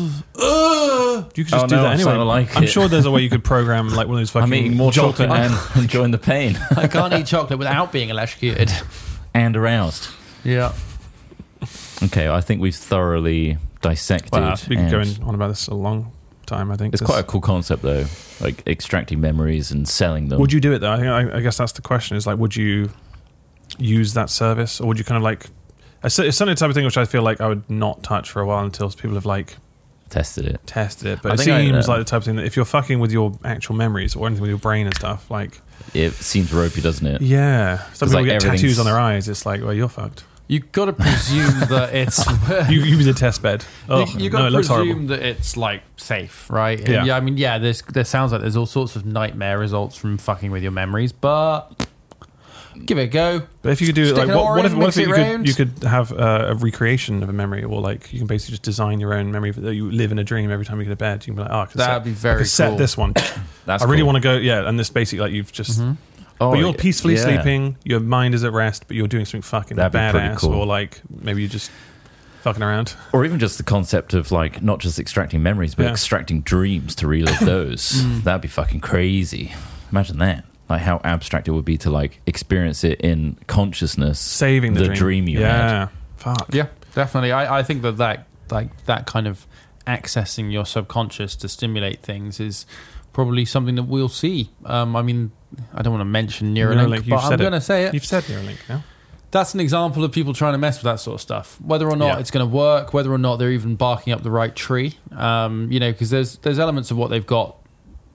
Speaker 5: that. You could just
Speaker 4: Oh,
Speaker 5: do
Speaker 4: no,
Speaker 5: that
Speaker 4: I'm
Speaker 5: anyway.
Speaker 4: starting to like
Speaker 5: I'm
Speaker 4: it.
Speaker 5: sure there's a way you could program like one of those fucking
Speaker 4: I'm eating more
Speaker 5: jolt-
Speaker 4: chocolate and enjoying the pain
Speaker 6: I can't eat chocolate without being electrocuted.
Speaker 4: and aroused.
Speaker 6: Yeah.
Speaker 4: Okay, I think we've thoroughly dissected.
Speaker 5: Wow, we could go
Speaker 4: and
Speaker 5: in on about this a long time. I think
Speaker 4: It's
Speaker 5: This-
Speaker 4: quite a cool concept, though, like extracting memories and selling them.
Speaker 5: Would you do it though? I think I, I guess that's the question. Is like, would you use that service, or would you kind of like? It's it's certainly the type of thing which I feel like I would not touch for a while until people have like
Speaker 4: tested it?
Speaker 5: tested it. But
Speaker 4: I
Speaker 5: it
Speaker 4: think I,
Speaker 5: seems
Speaker 4: uh,
Speaker 5: like the type of thing that if you're fucking with your actual memories or anything with your brain and stuff, like
Speaker 4: It seems ropey, doesn't it?
Speaker 5: yeah, some people
Speaker 4: like,
Speaker 5: get
Speaker 4: everything's-
Speaker 5: tattoos on their eyes. It's like, well, you're fucked.
Speaker 6: You've got to presume that it's.
Speaker 5: You you be the test bed. Oh,
Speaker 6: you you
Speaker 5: no,
Speaker 6: got
Speaker 5: it
Speaker 6: to
Speaker 5: looks horrible.
Speaker 6: presume that it's like safe, right? And
Speaker 5: Yeah.
Speaker 6: yeah. I mean, yeah. There's there sounds like there's all sorts of nightmare results from fucking with your memories, but give it a go.
Speaker 5: But if you could do it,
Speaker 6: Stick
Speaker 5: like,
Speaker 6: an
Speaker 5: what, what if,
Speaker 6: orange,
Speaker 5: what
Speaker 6: mix
Speaker 5: if
Speaker 6: it
Speaker 5: you could,
Speaker 6: round.
Speaker 5: you could have uh, a recreation of a memory, or like you can basically just design your own memory that you live in a dream every time you go to bed. You can be like, oh, I could
Speaker 6: That'd
Speaker 5: set,
Speaker 6: be very
Speaker 5: I could set
Speaker 6: cool.
Speaker 5: this one.
Speaker 4: That's
Speaker 5: I really
Speaker 4: cool.
Speaker 5: want to go, yeah. And this basically like you've just,
Speaker 4: Oh,
Speaker 5: but you're peacefully
Speaker 4: yeah.
Speaker 5: sleeping. Your mind is at rest, but you're doing something fucking
Speaker 4: That'd be pretty
Speaker 5: badass,
Speaker 4: cool.
Speaker 5: or like maybe you're just fucking around.
Speaker 4: Or even just the concept of like not just extracting memories, but
Speaker 5: Yeah.
Speaker 4: extracting dreams to relive those. That'd be fucking crazy. Imagine that. Like how abstract it would be to like experience it in consciousness,
Speaker 5: Saving the,
Speaker 4: dream. you
Speaker 5: yeah.
Speaker 4: had.
Speaker 5: Fuck.
Speaker 6: Yeah, definitely. I, I think that, that like that kind of accessing your subconscious to stimulate things is probably something that we'll see. Um, I mean, I don't want to mention Neuralink,
Speaker 5: Neuralink, you've
Speaker 6: but I'm
Speaker 5: said it.
Speaker 6: going to say it.
Speaker 5: You've said Neuralink now.
Speaker 6: That's an example of people trying to mess with that sort of stuff. Whether or not
Speaker 5: Yeah.
Speaker 6: it's going to work, whether or not they're even barking up the right tree. Um, you know, because there's there's elements of what they've got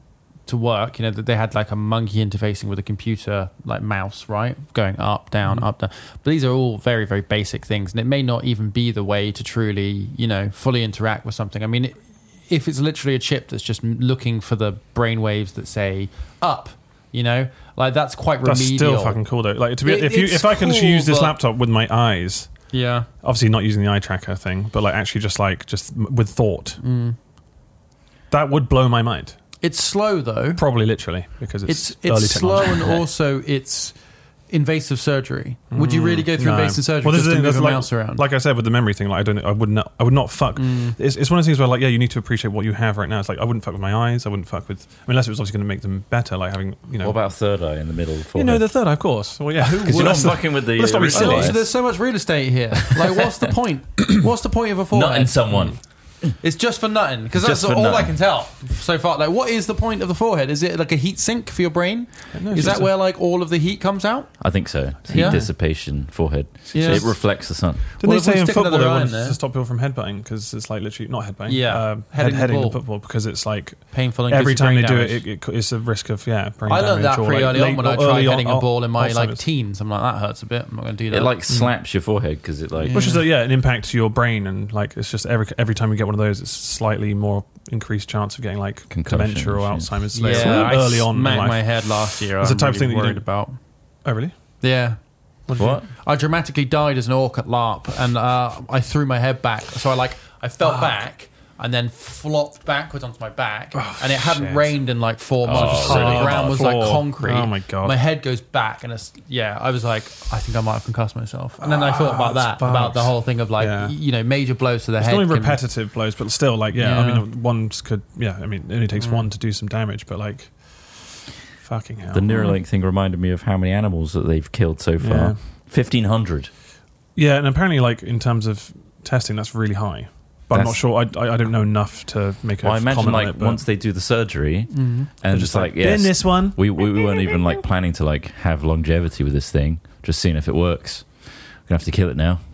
Speaker 6: to work, you know, that they had like a monkey interfacing with a computer, like mouse, right? Going up, down, mm-hmm. up, down. But these are all very, very basic things. And it may not even be the way to truly, you know, fully interact with something. I mean, it, if it's literally a chip that's just looking for the brain waves that say up, you know, like that's quite remedial.
Speaker 5: That's still fucking cool though. Like to be,
Speaker 6: It-
Speaker 5: if you
Speaker 6: it's
Speaker 5: if I can
Speaker 6: cool,
Speaker 5: use this
Speaker 6: but-
Speaker 5: laptop with my eyes,
Speaker 6: Yeah.
Speaker 5: obviously not using the eye tracker thing, but like actually just like just m- with thought,
Speaker 6: Mm.
Speaker 5: that would blow my mind.
Speaker 6: It's slow though.
Speaker 5: Probably literally because it's,
Speaker 6: It's
Speaker 5: early
Speaker 6: it's slow
Speaker 5: technology.
Speaker 6: and also it's invasive surgery. Would you really go through
Speaker 5: No.
Speaker 6: invasive surgery
Speaker 5: Well, this
Speaker 6: just
Speaker 5: is
Speaker 6: to
Speaker 5: the
Speaker 6: move
Speaker 5: thing,
Speaker 6: a
Speaker 5: that's
Speaker 6: mouse
Speaker 5: like,
Speaker 6: around?
Speaker 5: like I said with the memory thing, like I don't, I would not, I would not fuck.
Speaker 6: Mm.
Speaker 5: It's, it's one of the things where like yeah, you need to appreciate what you have right now. It's like I wouldn't fuck with my eyes. I wouldn't fuck with, I mean, unless it was obviously going to make them better, like having you know.
Speaker 4: What about third eye in the middle? Of the
Speaker 5: you know
Speaker 4: forehead?
Speaker 5: the third eye, of course. Well, yeah,
Speaker 4: Because you're not fucking with the.
Speaker 5: let's not be
Speaker 4: original
Speaker 5: silly.
Speaker 6: And also,
Speaker 4: eyes.
Speaker 6: there's so much real estate here. Like, what's the point? What's the point of a forehead?
Speaker 4: Not in someone.
Speaker 6: It's just for nutting because that's
Speaker 4: Just for
Speaker 6: all I
Speaker 4: nutting.
Speaker 6: can tell so far. Like, what is the point of the forehead? Is it like a heat sink for your brain?
Speaker 5: No, it's
Speaker 6: is
Speaker 5: just
Speaker 6: that
Speaker 5: a-
Speaker 6: where like all of the heat comes out?
Speaker 4: I think so. Heat
Speaker 6: Yeah.
Speaker 4: dissipation, forehead.
Speaker 6: Yeah.
Speaker 4: It reflects the sun.
Speaker 5: Didn't
Speaker 6: Well,
Speaker 5: they
Speaker 6: if we
Speaker 5: say in
Speaker 6: stick
Speaker 5: football
Speaker 6: another
Speaker 5: they
Speaker 6: eye in
Speaker 5: wanted
Speaker 6: there-
Speaker 5: to stop people from headbutting because it's like literally not headbutting,
Speaker 6: Yeah,
Speaker 5: uh,
Speaker 6: heading
Speaker 5: head,
Speaker 6: the
Speaker 5: heading the
Speaker 6: ball.
Speaker 5: football because it's like
Speaker 6: Painful and
Speaker 5: every
Speaker 6: gives you
Speaker 5: time they
Speaker 6: brain
Speaker 5: do
Speaker 6: damage.
Speaker 5: it, it, it, it's a risk of yeah brain
Speaker 6: I
Speaker 5: damage.
Speaker 6: learned that
Speaker 5: or,
Speaker 6: pretty
Speaker 5: like,
Speaker 6: early on
Speaker 5: late-
Speaker 6: when I
Speaker 5: or
Speaker 6: tried
Speaker 5: early
Speaker 6: heading
Speaker 5: on-
Speaker 6: a ball in my like
Speaker 5: Alzheimer's.
Speaker 6: teens. I'm like, that hurts a bit. I'm not going to do that.
Speaker 4: It like slaps your forehead because it like.
Speaker 5: Which is a, yeah, an impact to your brain, and like it's just every every time you get one of those, it's slightly more increased chance of getting like
Speaker 4: Concussion
Speaker 5: dementia or
Speaker 4: and shit.
Speaker 5: Alzheimer's
Speaker 6: yeah,
Speaker 5: later
Speaker 6: I
Speaker 5: early on in
Speaker 6: smacked
Speaker 5: life.
Speaker 6: my head last year.
Speaker 5: It's
Speaker 6: I'm
Speaker 5: the type of
Speaker 6: really
Speaker 5: thing that you
Speaker 6: worried
Speaker 5: don't-
Speaker 6: about.
Speaker 5: Oh really?
Speaker 6: Yeah.
Speaker 5: What? did you-
Speaker 4: What?
Speaker 6: I dramatically died as an orc at LARP, and uh, I threw my head back. So I like I fell back and then flopped backwards onto my back,
Speaker 5: Oh,
Speaker 6: and it hadn't
Speaker 5: shit.
Speaker 6: rained in like four months.
Speaker 4: Oh,
Speaker 6: so
Speaker 4: really?
Speaker 6: the ground was like
Speaker 5: Four.
Speaker 6: concrete.
Speaker 5: Oh, my God.
Speaker 6: My head goes back, and it's yeah. I was like, I think I might have concussed myself. And then I thought about
Speaker 5: that's
Speaker 6: that, about the
Speaker 5: fucked.
Speaker 6: whole thing of like
Speaker 5: Yeah.
Speaker 6: y- you know major blows to the
Speaker 5: It's
Speaker 6: head.
Speaker 5: not only
Speaker 6: can-
Speaker 5: repetitive blows, but still, like, yeah, I
Speaker 6: Yeah.
Speaker 5: mean, one could, yeah, I mean, it only takes one to do some damage, but like, fucking hell.
Speaker 4: The Neuralink thing reminded me of how many animals that they've killed so far.
Speaker 5: Yeah.
Speaker 4: Fifteen hundred.
Speaker 5: Yeah, and apparently, like, in terms of testing, that's really high. But I'm not
Speaker 4: That's-
Speaker 5: sure, I, I, I don't know enough to make a
Speaker 4: Well, I imagine
Speaker 5: comment
Speaker 4: like
Speaker 5: on it. But
Speaker 4: once they do the surgery
Speaker 6: Mhm.
Speaker 4: and just like yes,
Speaker 5: in this one.
Speaker 4: we, we we weren't even like planning to like have longevity with this thing. Just seeing if it works. We're gonna have to kill it now,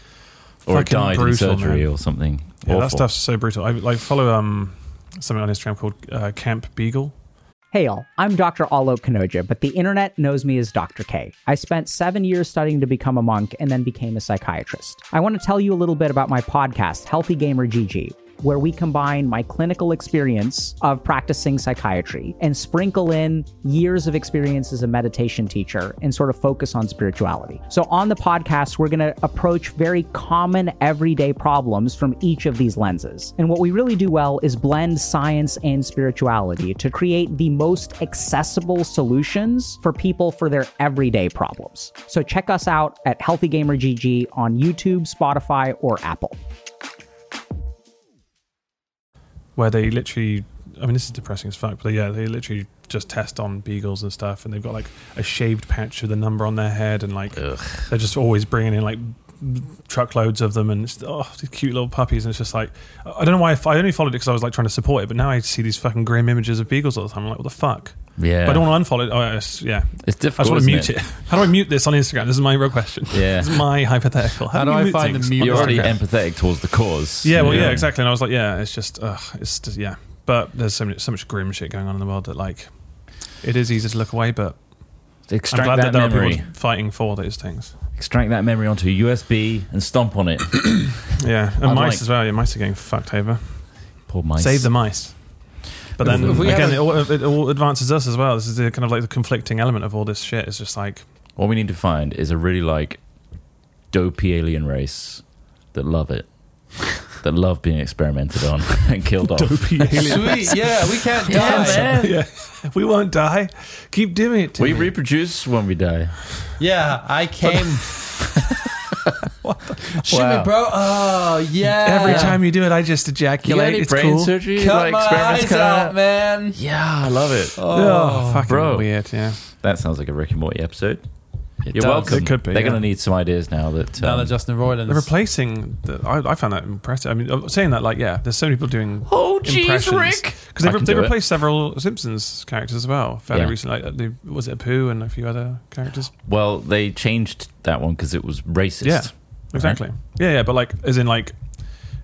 Speaker 4: or it
Speaker 5: Fucking
Speaker 4: died in
Speaker 5: brutal,
Speaker 4: surgery
Speaker 5: man.
Speaker 4: or something.
Speaker 5: Yeah, that
Speaker 4: Awful.
Speaker 5: stuff's so brutal. I like follow um something on Instagram called uh, Camp Beagle.
Speaker 1: Hey y'all, I'm Doctor Alok Kanoja, but the internet knows me as Doctor K. I spent seven years studying to become a monk and then became a psychiatrist. I want to tell you a little bit about my podcast, Healthy Gamer G G, where we combine my clinical experience of practicing psychiatry and sprinkle in years of experience as a meditation teacher and sort of focus on spirituality. So on the podcast, we're going to approach very common everyday problems from each of these lenses. And what we really do well is blend science and spirituality to create the most accessible solutions for people for their everyday problems. So check us out at Healthy Gamer G G on YouTube, Spotify, or Apple.
Speaker 5: Where they literally, I mean, this is depressing as fuck, but yeah, they literally just test on beagles and stuff, and they've got like a shaved patch with a number on their head, and like
Speaker 4: Ugh.
Speaker 5: they're just always bringing in like truckloads of them, and it's, oh, these cute little puppies, and it's just like, I don't know why I, f- I only followed it because I was like trying to support it, but now I see these fucking grim images of beagles all the time. I'm like, what the fuck?
Speaker 4: Yeah,
Speaker 5: But I don't want to unfollow it. Oh, it's, yeah,
Speaker 4: it's
Speaker 5: I
Speaker 4: difficult.
Speaker 5: just want to
Speaker 4: isn't
Speaker 5: mute it? How do I mute this on Instagram? This is my real question.
Speaker 4: Yeah.
Speaker 5: This is my hypothetical. How,
Speaker 6: How
Speaker 5: do,
Speaker 6: do
Speaker 5: you
Speaker 6: I
Speaker 5: mute
Speaker 6: find the
Speaker 5: things?
Speaker 6: mute
Speaker 4: You're already
Speaker 6: Instagram?
Speaker 4: empathetic towards the cause.
Speaker 5: Yeah, well, yeah, exactly. And I was like, yeah, it's just, ugh, it's just, yeah. But there's so much, so much grim shit going on in the world that, like, it is easy to look away, but
Speaker 4: Extract
Speaker 5: I'm glad
Speaker 4: that,
Speaker 5: that, there
Speaker 4: memory.
Speaker 5: are people fighting for those things.
Speaker 4: Extract that memory onto a U S B and stomp on it.
Speaker 5: Yeah, and
Speaker 4: I'd
Speaker 5: mice
Speaker 4: like-
Speaker 5: as well. Yeah, mice are getting fucked over.
Speaker 4: Poor mice.
Speaker 5: Save the mice. But then,
Speaker 6: If we
Speaker 5: again,
Speaker 6: have
Speaker 5: it
Speaker 6: a-
Speaker 5: all, it all advances us as well. This is the kind of like the conflicting element of all this shit. It's just like,
Speaker 4: What we need to find is a really like dopey alien race that love it, that love being experimented on and killed off.
Speaker 5: dopey alien.
Speaker 6: Sweet, yeah, we can't die.
Speaker 4: Yeah, man.
Speaker 5: Yeah, we won't die. Keep doing it to
Speaker 4: We
Speaker 5: me.
Speaker 4: reproduce when we die.
Speaker 6: Yeah, I came. Shoot
Speaker 4: Wow.
Speaker 6: me, bro. Oh, yeah.
Speaker 5: Every time you do it, I just
Speaker 4: You got
Speaker 5: ejaculate.
Speaker 4: any
Speaker 5: It's
Speaker 4: brain
Speaker 5: cool.
Speaker 4: surgery?
Speaker 6: Cut
Speaker 4: like
Speaker 6: my
Speaker 4: experiments
Speaker 6: eyes
Speaker 4: coming
Speaker 6: out, man.
Speaker 4: Yeah, I love it.
Speaker 5: Oh, fucking
Speaker 4: bro.
Speaker 5: weird. Yeah.
Speaker 4: That sounds like a Rick and Morty episode.
Speaker 6: It
Speaker 4: You're
Speaker 6: does.
Speaker 4: welcome.
Speaker 5: It could be,
Speaker 4: They're
Speaker 5: yeah.
Speaker 4: going to need some ideas now that.
Speaker 6: Now
Speaker 4: um,
Speaker 6: that Justin Roiland's
Speaker 5: They're replacing. The, I, I found that impressive. I mean, uh, saying that, like, yeah, there's so many people doing.
Speaker 4: Oh, jeez,
Speaker 5: impressions.
Speaker 4: Rick.
Speaker 5: Because they,
Speaker 4: I
Speaker 5: re-
Speaker 4: can
Speaker 5: they
Speaker 4: do it.
Speaker 5: replaced several Simpsons characters as well fairly
Speaker 4: Yeah.
Speaker 5: recently. Like, they, was it Apu and a few other characters?
Speaker 4: Well, they changed that one because it was racist.
Speaker 5: Yeah, exactly. Yeah, yeah, but like, as in like,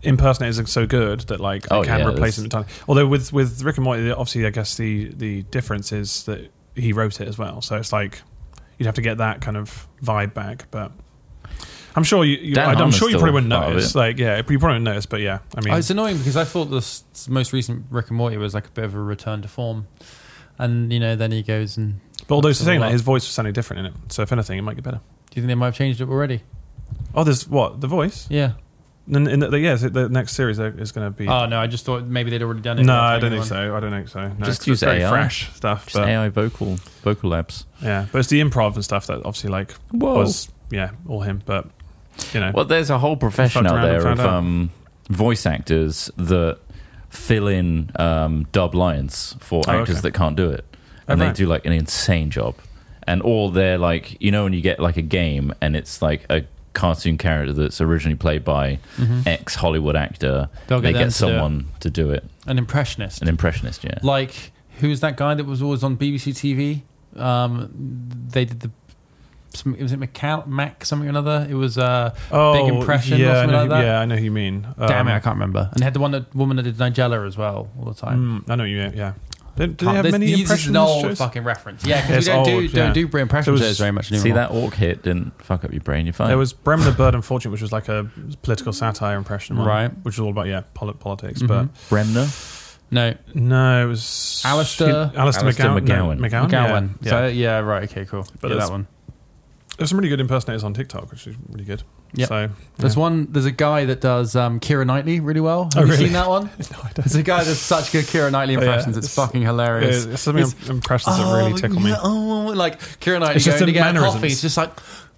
Speaker 5: impersonators are so good that like they
Speaker 4: Oh,
Speaker 5: can
Speaker 4: yeah,
Speaker 5: replace
Speaker 4: there's-
Speaker 5: them entirely. Although with with Rick and Morty, obviously, I guess the the difference is that he wrote it as well, so it's like you'd have to get that kind of vibe back. But I'm sure you, you
Speaker 4: Dan
Speaker 5: I'm
Speaker 4: Harmon's
Speaker 5: sure you
Speaker 4: still
Speaker 5: probably wouldn't
Speaker 4: part of
Speaker 5: notice.
Speaker 4: it.
Speaker 5: Like, yeah, you probably wouldn't notice. But yeah, I mean,
Speaker 6: Oh, it's annoying because I thought this most recent Rick and Morty was like a bit of a return to form, and you know, then he goes and.
Speaker 5: but although
Speaker 6: fucks
Speaker 5: saying
Speaker 6: it all
Speaker 5: that
Speaker 6: up.
Speaker 5: his voice was sounding different in it, so if anything, it might get better.
Speaker 6: Do you think they might have changed it already?
Speaker 5: Oh, there's what the voice.
Speaker 6: Yeah.
Speaker 5: In, in the, the, yeah, so the next series there is going to be.
Speaker 6: Oh no, I just thought maybe they'd already done it.
Speaker 5: no,
Speaker 6: without
Speaker 5: I don't
Speaker 6: telling
Speaker 5: think
Speaker 6: anyone.
Speaker 5: so. I don't think so. No,
Speaker 4: Just
Speaker 5: 'cause
Speaker 4: use
Speaker 5: it's very
Speaker 4: A I.
Speaker 5: fresh stuff.
Speaker 4: Just
Speaker 5: But,
Speaker 4: A I vocal vocal labs.
Speaker 5: yeah, but it's the improv and stuff that obviously like
Speaker 4: Whoa.
Speaker 5: was yeah all him. But you know,
Speaker 4: Well, there's a whole profession
Speaker 5: Fucked
Speaker 4: out
Speaker 5: around and
Speaker 4: there of
Speaker 5: found out.
Speaker 4: um, voice actors that fill in um, dub lines for
Speaker 5: Oh,
Speaker 4: actors
Speaker 5: okay.
Speaker 4: that can't do it,
Speaker 5: Oh,
Speaker 4: and they
Speaker 5: right.
Speaker 4: do like an insane job. And all they're like, you know, when you get like a game and it's like a cartoon character that's originally played by ex Hollywood actor,
Speaker 6: They'll get
Speaker 4: they
Speaker 6: them
Speaker 4: get
Speaker 6: to do it.
Speaker 4: someone to do it,
Speaker 6: An impressionist.
Speaker 4: an impressionist. Yeah,
Speaker 6: Like, who's that guy that was always on B B C T V? Um, they did the. Some, was it Mac, Mac something or another? It was uh,
Speaker 5: oh,
Speaker 6: Big Impression
Speaker 5: yeah,
Speaker 6: or
Speaker 5: I
Speaker 6: something
Speaker 5: know,
Speaker 6: like that.
Speaker 5: Yeah, I know who you mean.
Speaker 6: Damn it,
Speaker 5: Um,
Speaker 6: I can't remember. And they had the one that woman that did Nigella as well all the time.
Speaker 5: mm, I know you mean. Yeah. Do, do they
Speaker 6: Can't-
Speaker 5: have
Speaker 6: this-
Speaker 5: many
Speaker 6: this is
Speaker 5: impressions?
Speaker 6: an old
Speaker 5: shows?
Speaker 6: fucking reference. Yeah, because
Speaker 5: It's
Speaker 6: we don't do
Speaker 5: old,
Speaker 6: don't
Speaker 5: yeah.
Speaker 6: do impression
Speaker 5: There was-
Speaker 6: shows very much anymore.
Speaker 4: see that orc hit didn't fuck up your brain. You're fine.
Speaker 5: There was Bremen the Bird Unfortunate, which was like a political satire impression, of mine,
Speaker 6: Right.
Speaker 5: Which was all about yeah poli- politics,
Speaker 6: Mhm.
Speaker 5: but
Speaker 4: Bremner.
Speaker 6: No,
Speaker 5: no, it was
Speaker 6: Alistair-
Speaker 5: Alistair,
Speaker 4: Alistair
Speaker 5: McGowan.
Speaker 4: McGowan.
Speaker 5: No, McGowan.
Speaker 6: McGowan.
Speaker 5: Yeah.
Speaker 6: So,
Speaker 5: yeah.
Speaker 6: yeah, right. Okay, cool.
Speaker 5: But
Speaker 6: yeah,
Speaker 5: there's-
Speaker 6: that one.
Speaker 5: There's some really good impersonators on TikTok, which is really good.
Speaker 6: Yep.
Speaker 5: So
Speaker 6: There's
Speaker 5: yeah.
Speaker 6: one. There's a guy that does um, Keira Knightley really well. Have
Speaker 5: Oh,
Speaker 6: you
Speaker 5: really?
Speaker 6: seen that one?
Speaker 5: No, I don't.
Speaker 6: There's a guy that does such good Keira Knightley
Speaker 5: Oh, yeah.
Speaker 6: impressions. It's,
Speaker 5: It's-
Speaker 6: fucking hilarious.
Speaker 5: Yeah, it's some impressions that really tickle me.
Speaker 6: Oh, like Keira Knightley
Speaker 5: It's just
Speaker 6: going to
Speaker 5: the
Speaker 6: get a
Speaker 5: mannerisms.
Speaker 6: coffee. It's just like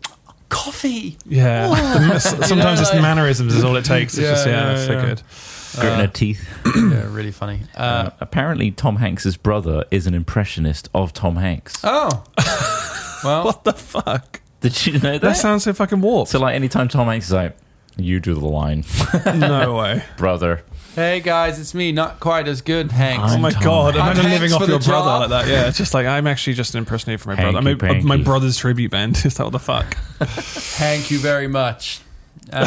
Speaker 6: coffee.
Speaker 5: Yeah, The- sometimes
Speaker 6: You know,
Speaker 5: it's the
Speaker 6: like-
Speaker 5: mannerisms is all it takes. It's
Speaker 6: Yeah,
Speaker 5: just yeah,
Speaker 6: yeah,
Speaker 5: it's so
Speaker 6: yeah.
Speaker 5: good.
Speaker 4: Gritting her teeth.
Speaker 6: Yeah, really funny. Uh,
Speaker 4: Uh, apparently, Tom Hanks's brother is an impressionist of Tom Hanks.
Speaker 6: oh, well,
Speaker 5: What the fuck?
Speaker 4: Did you know that?
Speaker 5: That sounds so fucking warped.
Speaker 4: So, like, anytime Tom Hanks is like, "You do the line,
Speaker 5: No way.
Speaker 4: brother."
Speaker 6: hey guys, it's me. Not quite as good, Hanks.
Speaker 5: Oh
Speaker 4: I'm
Speaker 5: my
Speaker 4: Tom
Speaker 5: god!
Speaker 6: Hanks.
Speaker 5: Imagine
Speaker 6: I'm
Speaker 5: living
Speaker 6: Hanks
Speaker 5: off
Speaker 6: for
Speaker 5: your
Speaker 6: the
Speaker 5: brother
Speaker 6: job.
Speaker 5: like that. Yeah, it's just like I'm actually just an impersonator for my brother. I'm
Speaker 4: Hanky
Speaker 5: a, my
Speaker 4: panky.
Speaker 5: brother's tribute band. Is that what the fuck?
Speaker 6: Thank you very much. Um,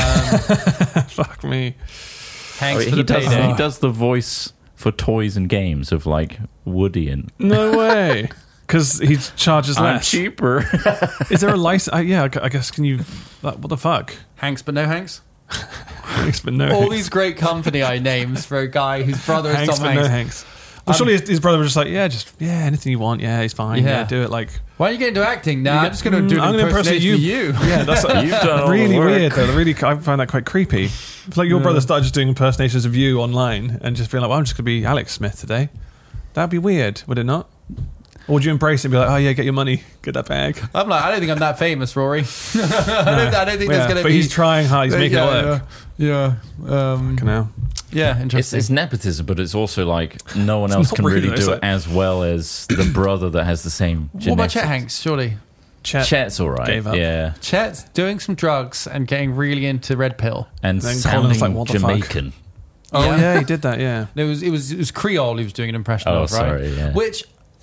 Speaker 5: Fuck me.
Speaker 6: Hanks
Speaker 4: Oh,
Speaker 6: for
Speaker 4: he
Speaker 6: the
Speaker 4: does.
Speaker 6: payday.
Speaker 4: He does the voice for toys and games of like Woody and
Speaker 5: No way. Because he charges
Speaker 4: I'm
Speaker 5: less.
Speaker 4: cheaper.
Speaker 5: Is there a license? Uh, yeah, I gu- I guess. Can you? Like, what the fuck?
Speaker 6: Hanks, but no Hanks.
Speaker 5: Hanks, but no.
Speaker 6: All
Speaker 5: Hanks.
Speaker 6: these great company I names for a guy whose brother is
Speaker 5: Hanks,
Speaker 6: Tom
Speaker 5: but
Speaker 6: Hanks.
Speaker 5: no Hanks. Well,
Speaker 6: Um,
Speaker 5: surely his, his brother was just like, yeah, just yeah, anything you want. Yeah, he's fine. Yeah,
Speaker 6: Yeah.
Speaker 5: do it. Like,
Speaker 6: Why don't you get into acting? Nah, I'm just going to
Speaker 5: Mm,
Speaker 6: do
Speaker 5: I'm
Speaker 6: an
Speaker 5: gonna impersonate
Speaker 6: impersonation of you.
Speaker 5: yeah, that's
Speaker 4: You've done all
Speaker 5: really
Speaker 4: the work.
Speaker 5: weird though. Really, I find that quite creepy. It's like your brother started just doing impersonations of you online and just being like, well, I'm just gonna be Alex Smith today. That'd be weird, would it not? Or would you embrace it and be like, oh yeah, get your money, get that bag?
Speaker 6: I'm like, I don't think I'm that famous, Rory. I, don't, I don't think
Speaker 5: Yeah,
Speaker 6: there's going to
Speaker 5: but
Speaker 6: be.
Speaker 5: he's trying hard. He's making
Speaker 6: yeah,
Speaker 5: it work.
Speaker 6: Yeah, yeah, um,
Speaker 5: Now.
Speaker 6: yeah.
Speaker 4: It's,
Speaker 6: Interesting.
Speaker 4: it's nepotism, but it's also like no one else
Speaker 5: not
Speaker 4: can
Speaker 5: really,
Speaker 4: really
Speaker 5: though,
Speaker 4: do
Speaker 5: is
Speaker 4: it
Speaker 5: it?
Speaker 4: as well as the brother that has the same genetics.
Speaker 6: what about Chet Hanks? Surely
Speaker 5: Chet,
Speaker 4: Chet's all right.
Speaker 5: Gave up.
Speaker 4: Yeah,
Speaker 6: Chet's doing some drugs and getting really into red pill.
Speaker 4: and
Speaker 5: Then
Speaker 4: sounding
Speaker 5: Colin's like, what the fuck?
Speaker 4: Jamaican.
Speaker 5: Oh
Speaker 6: Yeah.
Speaker 5: yeah. he did that. Yeah.
Speaker 6: It was it was it was Creole he was doing an impression
Speaker 4: Oh,
Speaker 6: of, right?
Speaker 4: sorry, yeah.
Speaker 6: Which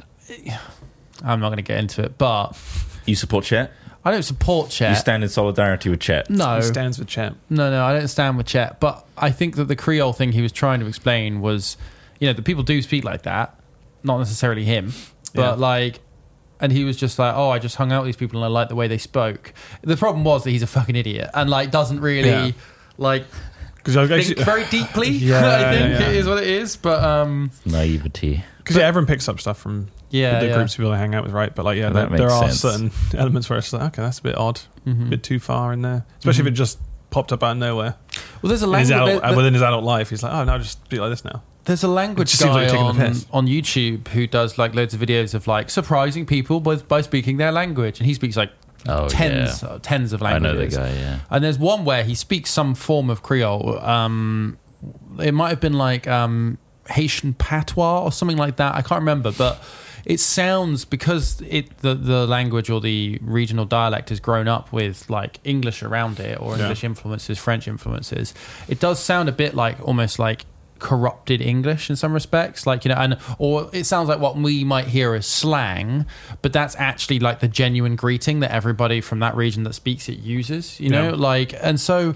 Speaker 6: I'm not going to get into it, but
Speaker 4: You support Chet?
Speaker 6: I don't support Chet.
Speaker 4: You stand in solidarity with Chet?
Speaker 6: no,
Speaker 5: He stands with Chet.
Speaker 6: no, no, I don't stand with Chet. But I think that the Creole thing he was trying to explain was, you know, the people do speak like that, not necessarily him, but
Speaker 5: Yeah.
Speaker 6: like. And he was just like, oh, I just hung out with these people and I like the way they spoke. The problem was that he's a fucking idiot and like doesn't really
Speaker 5: Yeah.
Speaker 6: like
Speaker 5: Because I
Speaker 6: think very deeply.
Speaker 5: Yeah,
Speaker 6: I think
Speaker 5: yeah, yeah.
Speaker 6: it is what it is. But um,
Speaker 4: Naivety.
Speaker 5: Because yeah, everyone picks up stuff from
Speaker 6: yeah,
Speaker 5: the
Speaker 6: yeah.
Speaker 5: groups of people they hang out with, right? But like, yeah,
Speaker 4: That
Speaker 5: there, there
Speaker 4: makes
Speaker 5: are
Speaker 4: sense.
Speaker 5: certain elements where it's like, okay, that's a bit odd,
Speaker 6: Mhm.
Speaker 5: a bit too far in there. Especially if it just popped up out of nowhere.
Speaker 6: Well, there's a
Speaker 5: In his
Speaker 6: language.
Speaker 5: adult, within his adult life, he's like, oh, no, just be like this now.
Speaker 6: There's a
Speaker 5: It
Speaker 6: language
Speaker 5: just seems
Speaker 6: guy
Speaker 5: like you're taking the
Speaker 6: on,
Speaker 5: piss.
Speaker 6: on YouTube who does like loads of videos of like surprising people by, by speaking their language, and he speaks like
Speaker 4: Oh,
Speaker 6: tens,
Speaker 4: yeah.
Speaker 6: uh, tens of
Speaker 4: I know
Speaker 6: languages.
Speaker 4: the guy, yeah.
Speaker 6: And there's one where he speaks some form of Creole. Um, it might have been like um, Haitian patois or something like that. I can't remember, but it sounds because it the, the language or the regional dialect has grown up with like English around it or
Speaker 5: Yeah.
Speaker 6: English influences, French influences. It does sound a bit like almost like corrupted English in some respects, like, you know, and or it sounds like what we might hear as slang, but that's actually like the genuine greeting that everybody from that region that speaks it uses, you know,
Speaker 5: Yeah.
Speaker 6: like, and so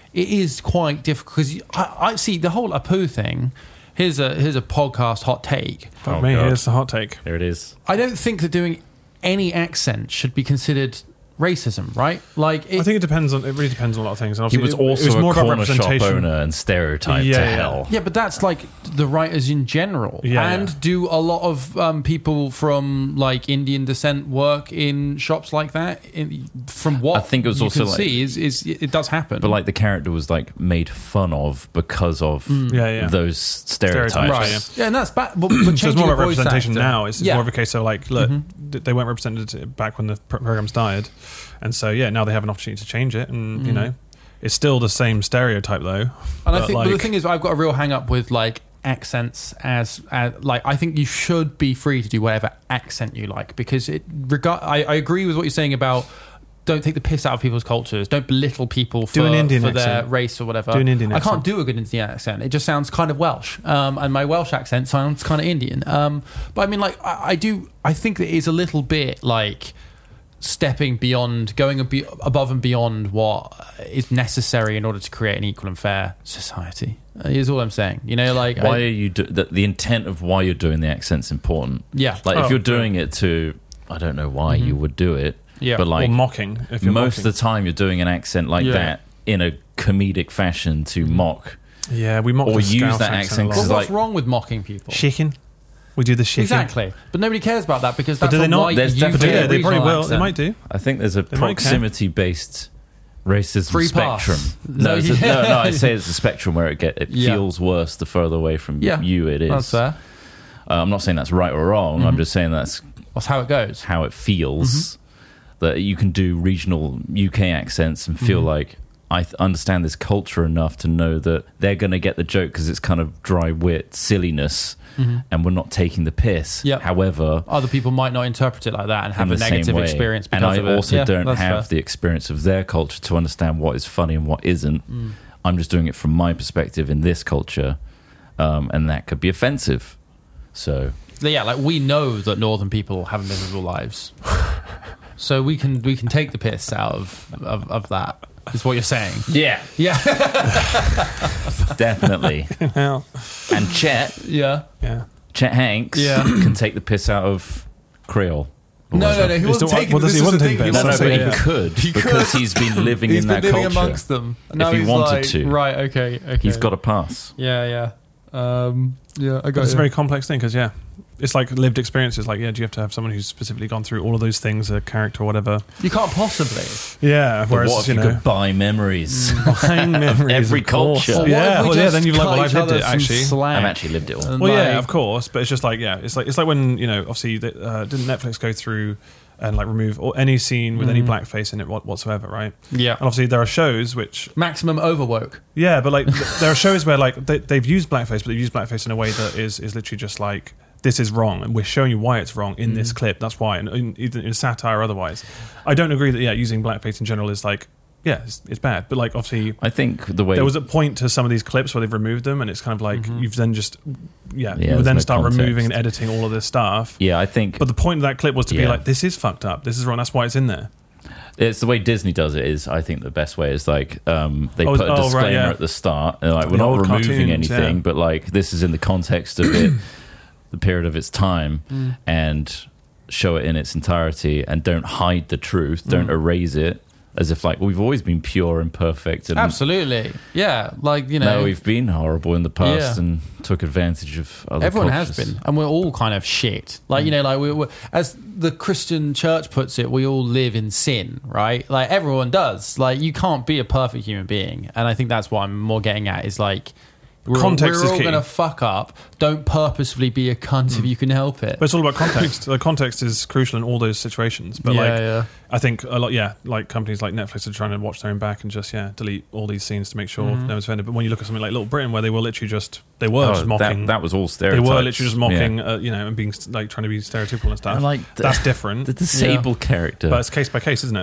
Speaker 6: it is quite difficult because I, I see the whole Apu thing. Here's a here's a podcast hot take.
Speaker 5: Fuck
Speaker 4: Oh,
Speaker 5: me,
Speaker 4: God.
Speaker 5: here's the hot take.
Speaker 4: There it is.
Speaker 6: I don't think that doing any accent should be considered racism, right? Like, it,
Speaker 5: I think it depends on. It really depends on a lot of things. And
Speaker 4: He was
Speaker 5: obviously it-
Speaker 4: also
Speaker 5: it was more
Speaker 4: a
Speaker 5: about
Speaker 4: corner shop
Speaker 5: representation.
Speaker 4: owner and stereotyped
Speaker 5: Yeah,
Speaker 4: to
Speaker 5: yeah.
Speaker 4: hell.
Speaker 6: yeah, but that's like the writers in general.
Speaker 5: Yeah,
Speaker 6: and
Speaker 5: yeah.
Speaker 6: do a lot of um, people from like Indian descent work in shops like that? In, from what
Speaker 4: I think it was
Speaker 6: you
Speaker 4: also,
Speaker 6: can
Speaker 4: like-
Speaker 6: see is, is it does happen.
Speaker 4: But like the character was like made fun of because of
Speaker 5: Yeah, yeah.
Speaker 4: those stereotypes.
Speaker 5: Stereotypes.
Speaker 6: right, yeah. and that's bad. But, but
Speaker 5: So it's
Speaker 6: changing
Speaker 5: more
Speaker 6: a
Speaker 5: about
Speaker 6: voice
Speaker 5: representation
Speaker 6: actor-
Speaker 5: now. It's, it's
Speaker 6: yeah.
Speaker 5: more of a case of like, look, th- they weren't represented back when the pr- programs died, and so yeah, now they have an opportunity to change it, and you know, it's still the same stereotype though.
Speaker 6: And
Speaker 5: but
Speaker 6: I think
Speaker 5: like,
Speaker 6: but the thing is, I've got a real hang up with like accents as, as like I think you should be free to do whatever accent you like because it regard. I, I agree with what you're saying about don't take the piss out of people's cultures, don't belittle people for,
Speaker 5: Do an Indian
Speaker 6: for their
Speaker 5: accent.
Speaker 6: race or whatever.
Speaker 5: Do an Indian
Speaker 6: I can't
Speaker 5: accent.
Speaker 6: do a good Indian accent. It just sounds kind of Welsh, um, and my Welsh accent sounds kind of Indian. Um, but I mean, like I, I do. I think that it's a little bit like stepping beyond, going a be- above and beyond what is necessary in order to create an equal and fair society. Uh, is all I'm saying. You know, like
Speaker 4: Why
Speaker 6: I,
Speaker 4: are you do- the, the intent of why you're doing the accent's important?
Speaker 6: yeah,
Speaker 4: Like
Speaker 5: Oh,
Speaker 4: if you're
Speaker 5: yeah.
Speaker 4: doing it to, I don't know why you would do it.
Speaker 6: Yeah.
Speaker 4: but
Speaker 5: or
Speaker 4: like
Speaker 5: mocking. If you're
Speaker 4: most
Speaker 5: mocking.
Speaker 4: of the time you're doing an accent like
Speaker 6: Yeah.
Speaker 4: that in a comedic fashion to mock
Speaker 5: yeah, we mock
Speaker 4: or
Speaker 5: the
Speaker 4: use
Speaker 5: Scouse
Speaker 4: that
Speaker 5: accent
Speaker 4: accent
Speaker 5: a
Speaker 6: Well,
Speaker 4: because
Speaker 5: lot.
Speaker 6: what's
Speaker 4: like-
Speaker 6: wrong with mocking people?
Speaker 5: Shaking. We do the shaking.
Speaker 6: Exactly, but nobody cares about that because
Speaker 5: But
Speaker 6: that's
Speaker 5: do they
Speaker 6: a
Speaker 5: not?
Speaker 6: white
Speaker 4: There's
Speaker 6: U K
Speaker 5: But
Speaker 4: definitely-
Speaker 5: yeah, they probably
Speaker 6: regional
Speaker 5: will.
Speaker 6: accent.
Speaker 5: They might do.
Speaker 4: I think there's a
Speaker 5: might care.
Speaker 4: proximity based racism
Speaker 6: Free pass.
Speaker 4: spectrum.
Speaker 6: No,
Speaker 4: No, it's a-
Speaker 6: yeah.
Speaker 4: no, no, I say it's a spectrum where it get it
Speaker 6: Yeah.
Speaker 4: feels worse the further away from
Speaker 6: Yeah,
Speaker 4: you it is.
Speaker 6: That's fair.
Speaker 4: Uh, I'm not saying that's right or wrong. I'm just saying that's
Speaker 6: That's how it goes.
Speaker 4: how it feels.
Speaker 6: Mm-hmm.
Speaker 4: That you can do regional U K accents and feel
Speaker 6: Mm-hmm.
Speaker 4: like I th- understand this culture enough to know that they're going to get the joke because it's kind of dry wit, silliness, and we're not taking the piss.
Speaker 6: Mm-hmm. Yep.
Speaker 4: However,
Speaker 6: Other people might not interpret it like that and have
Speaker 4: in
Speaker 6: a
Speaker 4: the same
Speaker 6: negative
Speaker 4: way.
Speaker 6: experience because
Speaker 4: and I
Speaker 6: of it.
Speaker 4: also
Speaker 6: Yeah,
Speaker 4: don't
Speaker 6: that's
Speaker 4: have
Speaker 6: fair.
Speaker 4: the experience of their culture to understand what is funny and what isn't.
Speaker 6: Mm.
Speaker 4: I'm just doing it from my perspective in this culture, um, and that could be offensive. So
Speaker 6: Yeah, like we know that northern people have miserable lives, so we can we can take the piss out of of, of that. Is what you're saying?
Speaker 4: yeah,
Speaker 6: Yeah,
Speaker 4: definitely.
Speaker 5: Yeah.
Speaker 4: And Chet,
Speaker 6: yeah.
Speaker 5: Yeah.
Speaker 4: Chet Hanks,
Speaker 6: Yeah.
Speaker 4: can take the piss out of Creole. or
Speaker 6: No, no,
Speaker 4: whatever.
Speaker 6: no. He
Speaker 5: He's
Speaker 6: wasn't
Speaker 5: still-
Speaker 6: taking.
Speaker 5: well,
Speaker 6: this
Speaker 5: he
Speaker 6: is
Speaker 5: wasn't
Speaker 6: the
Speaker 5: taking
Speaker 6: thing. He
Speaker 5: piss.
Speaker 4: No, no,
Speaker 6: wasn't
Speaker 4: but
Speaker 5: Yeah.
Speaker 4: he
Speaker 6: taking-
Speaker 4: could
Speaker 6: He
Speaker 4: because
Speaker 6: could.
Speaker 4: he's been living
Speaker 6: He's
Speaker 4: in
Speaker 6: been
Speaker 4: that
Speaker 6: living
Speaker 4: culture.
Speaker 6: amongst them. And
Speaker 4: If
Speaker 6: now
Speaker 4: he
Speaker 6: he's
Speaker 4: wanted
Speaker 6: like,
Speaker 4: to.
Speaker 6: right? Okay, okay.
Speaker 4: He's got a pass.
Speaker 6: Yeah, yeah. Um, yeah, I
Speaker 5: But
Speaker 6: got
Speaker 5: it's
Speaker 6: it.
Speaker 5: a very complex thing because yeah, it's like lived experiences. Like yeah, do you have to have someone who's specifically gone through all of those things, a character or whatever?
Speaker 6: You can't possibly.
Speaker 5: Yeah.
Speaker 4: But
Speaker 5: Whereas
Speaker 4: what if
Speaker 5: you
Speaker 4: you,
Speaker 5: know,
Speaker 4: could buy memories?
Speaker 5: behind memories,
Speaker 4: every
Speaker 5: of course.
Speaker 4: culture.
Speaker 6: Well,
Speaker 5: Yeah.
Speaker 6: what if we
Speaker 5: Well, yeah.
Speaker 6: just
Speaker 5: Then you've like,
Speaker 6: cut
Speaker 5: well, I've
Speaker 6: each
Speaker 5: lived
Speaker 6: other
Speaker 5: it
Speaker 6: some
Speaker 5: actually.
Speaker 6: slack?
Speaker 4: I've actually lived it all.
Speaker 6: And
Speaker 5: Well, yeah,
Speaker 6: like-
Speaker 5: of course, but it's just like yeah, it's like it's like when you know, obviously, they, uh, didn't Netflix go through and like remove all, any scene with any blackface in it what- whatsoever, right?
Speaker 6: Yeah.
Speaker 5: And obviously, there are shows which
Speaker 6: Maximum overwoke.
Speaker 5: yeah, but like th- there are shows where like they, they've used blackface, but they've used blackface in a way that is is literally just like this is wrong, and we're showing you why it's wrong in this clip. That's why, and in, either in satire or otherwise. I don't agree that yeah, using blackface in general is like yeah, it's, it's bad, but like obviously.
Speaker 4: I think the way
Speaker 5: There was a point to some of these clips where they've removed them, and it's kind of like you've then just, yeah,
Speaker 4: Yeah,
Speaker 5: you
Speaker 4: there's
Speaker 5: would then
Speaker 4: no
Speaker 5: start
Speaker 4: context.
Speaker 5: removing and editing all of this stuff.
Speaker 4: yeah, I think
Speaker 5: But the point of that clip was to be
Speaker 4: Yeah.
Speaker 5: like, this is fucked up, this is wrong, that's why it's in there.
Speaker 4: it's the way Disney does it. Is I think the best way is like um, they
Speaker 5: Oh,
Speaker 4: put a
Speaker 5: oh, right,
Speaker 4: disclaimer
Speaker 5: yeah.
Speaker 4: at the start. And like
Speaker 5: The
Speaker 4: we're not
Speaker 5: old
Speaker 4: removing
Speaker 5: cartoons,
Speaker 4: anything,
Speaker 5: yeah.
Speaker 4: but like this is in the context of it, the period of its time,
Speaker 5: Mm.
Speaker 4: and show it in its entirety, and don't hide the truth, don't
Speaker 5: Mm.
Speaker 4: erase it, as if like we've always been pure and perfect, and
Speaker 6: Absolutely. Yeah, like you know,
Speaker 4: no, we've been horrible in the past
Speaker 6: Yeah.
Speaker 4: and took advantage of other
Speaker 6: everyone
Speaker 4: cultures.
Speaker 6: has been, and we're all kind of shit. Like you know, like we, we're, as the Christian church puts it, we all live in sin, right? Like everyone does. Like you can't be a perfect human being, and I think that's what I'm more getting at is like. We're,
Speaker 5: Context
Speaker 6: we're
Speaker 5: is
Speaker 6: all
Speaker 5: key.
Speaker 6: going to fuck up. Don't purposefully be a cunt if you can help it.
Speaker 5: But it's all about context. The context is crucial in all those situations. But
Speaker 6: Yeah,
Speaker 5: like,
Speaker 6: yeah.
Speaker 5: I think a lot, yeah, like companies like Netflix are trying to watch their own back and just, yeah, delete all these scenes to make sure
Speaker 6: Mm-hmm.
Speaker 5: no one's offended. But when you look at something like Little Britain, where they were literally just, they were
Speaker 4: Oh,
Speaker 5: just mocking.
Speaker 4: that, that was all
Speaker 5: they
Speaker 4: stereotypes.
Speaker 5: were literally just mocking,
Speaker 4: Yeah.
Speaker 5: uh, you know, and being like trying to be stereotypical and stuff.
Speaker 4: And, like, the-
Speaker 5: That's different.
Speaker 4: The disabled character
Speaker 5: but it's case by case, isn't it?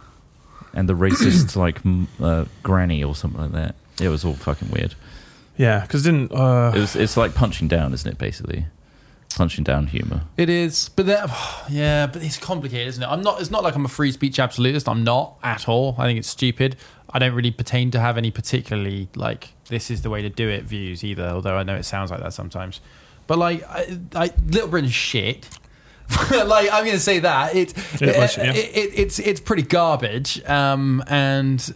Speaker 4: and the racist like m- uh, granny or something like that. It was all fucking weird.
Speaker 5: Yeah, because didn't. Uh,
Speaker 4: It was, it's like punching down, isn't it? Basically, punching down humor.
Speaker 6: It is, but that, yeah, but it's complicated, isn't it? I'm not. It's not like I'm a free speech absolutist. I'm not at all. I think it's stupid. I don't really pertain to have any particularly like this is the way to do it views either. Although I know it sounds like that sometimes. But like, I, I, Little Britain's shit. Like I'm going to say that it,
Speaker 5: Yeah,
Speaker 6: it,
Speaker 5: well, yeah.
Speaker 6: it, it it's it's pretty garbage. Um, and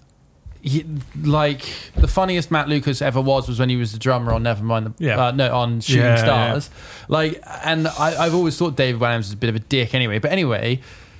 Speaker 6: he, like the funniest Matt Lucas ever was was when he was the drummer on Nevermind the
Speaker 5: Yeah.
Speaker 6: uh, no on Shooting
Speaker 5: Yeah,
Speaker 6: Stars. Like, and I, I've always thought David Walliams was a bit of a dick anyway. But anyway.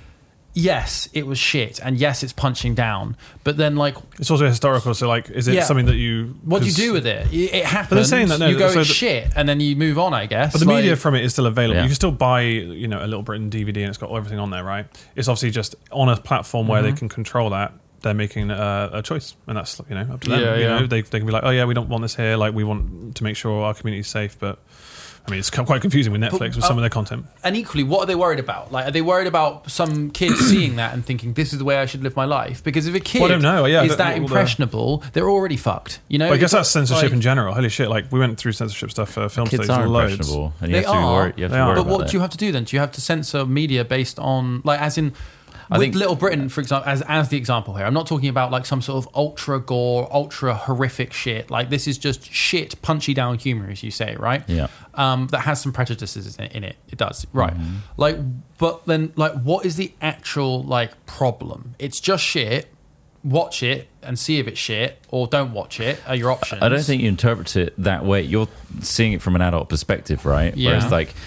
Speaker 6: Yes, it was shit, and yes, it's punching down. But then, like,
Speaker 5: It's also historical, so like, is it
Speaker 6: Yeah.
Speaker 5: something that you?
Speaker 6: what do you
Speaker 5: 'cause-
Speaker 6: do with it? It it happens.
Speaker 5: But they're saying that, no,
Speaker 6: you go
Speaker 5: so
Speaker 6: it's
Speaker 5: the-
Speaker 6: shit, and then you move on. I guess.
Speaker 5: But the
Speaker 6: Like,
Speaker 5: media from it is still available.
Speaker 4: Yeah.
Speaker 5: You can still buy, you know, a Little Britain D V D, and it's got everything on there, right? It's obviously just on a platform where
Speaker 6: Mm-hmm.
Speaker 5: they can control that. They're making a, a choice, and that's you know up to them.
Speaker 6: Yeah,
Speaker 5: you
Speaker 6: yeah.
Speaker 5: know, they they can be like, oh yeah, we don't want this here. Like we want to make sure our community is safe, but. I mean, it's quite confusing with Netflix with
Speaker 6: uh,
Speaker 5: some of their content.
Speaker 6: And equally, what are they worried about? Like, are they worried about some kid seeing that and thinking this is the way I should live my life? Because if a kid
Speaker 5: Well, I don't know, yeah,
Speaker 6: is
Speaker 5: but
Speaker 6: that
Speaker 5: all the-
Speaker 6: impressionable, they're already fucked. You know.
Speaker 5: But I guess that's
Speaker 6: Like-
Speaker 5: censorship in general. Holy shit! Like we went through censorship stuff for film
Speaker 4: Kids
Speaker 5: studies
Speaker 4: are
Speaker 5: loads.
Speaker 4: impressionable, and you
Speaker 6: They
Speaker 4: have to be
Speaker 6: are,
Speaker 4: worried. You have
Speaker 5: They
Speaker 4: to
Speaker 5: are.
Speaker 4: worry
Speaker 6: But
Speaker 4: about
Speaker 6: what
Speaker 4: that.
Speaker 6: do you have to do then? Do you have to censor media based on, like, as in,
Speaker 4: I
Speaker 6: with
Speaker 4: think-
Speaker 6: Little Britain, for example, as as the example here, I'm not talking about like some sort of ultra gore, ultra horrific shit. Like this is just shit, punchy down humor, as you say, right?
Speaker 4: Yeah.
Speaker 6: Um, that has some prejudices in it. In it, it does, right?
Speaker 4: Mm-hmm.
Speaker 6: Like, but then, like, what is the actual like problem? It's just shit. Watch it and see if it's shit, or don't watch it. Are your options?
Speaker 4: I don't think you interpret it that way. You're seeing it from an adult perspective, right?
Speaker 6: Yeah.
Speaker 4: Whereas, like,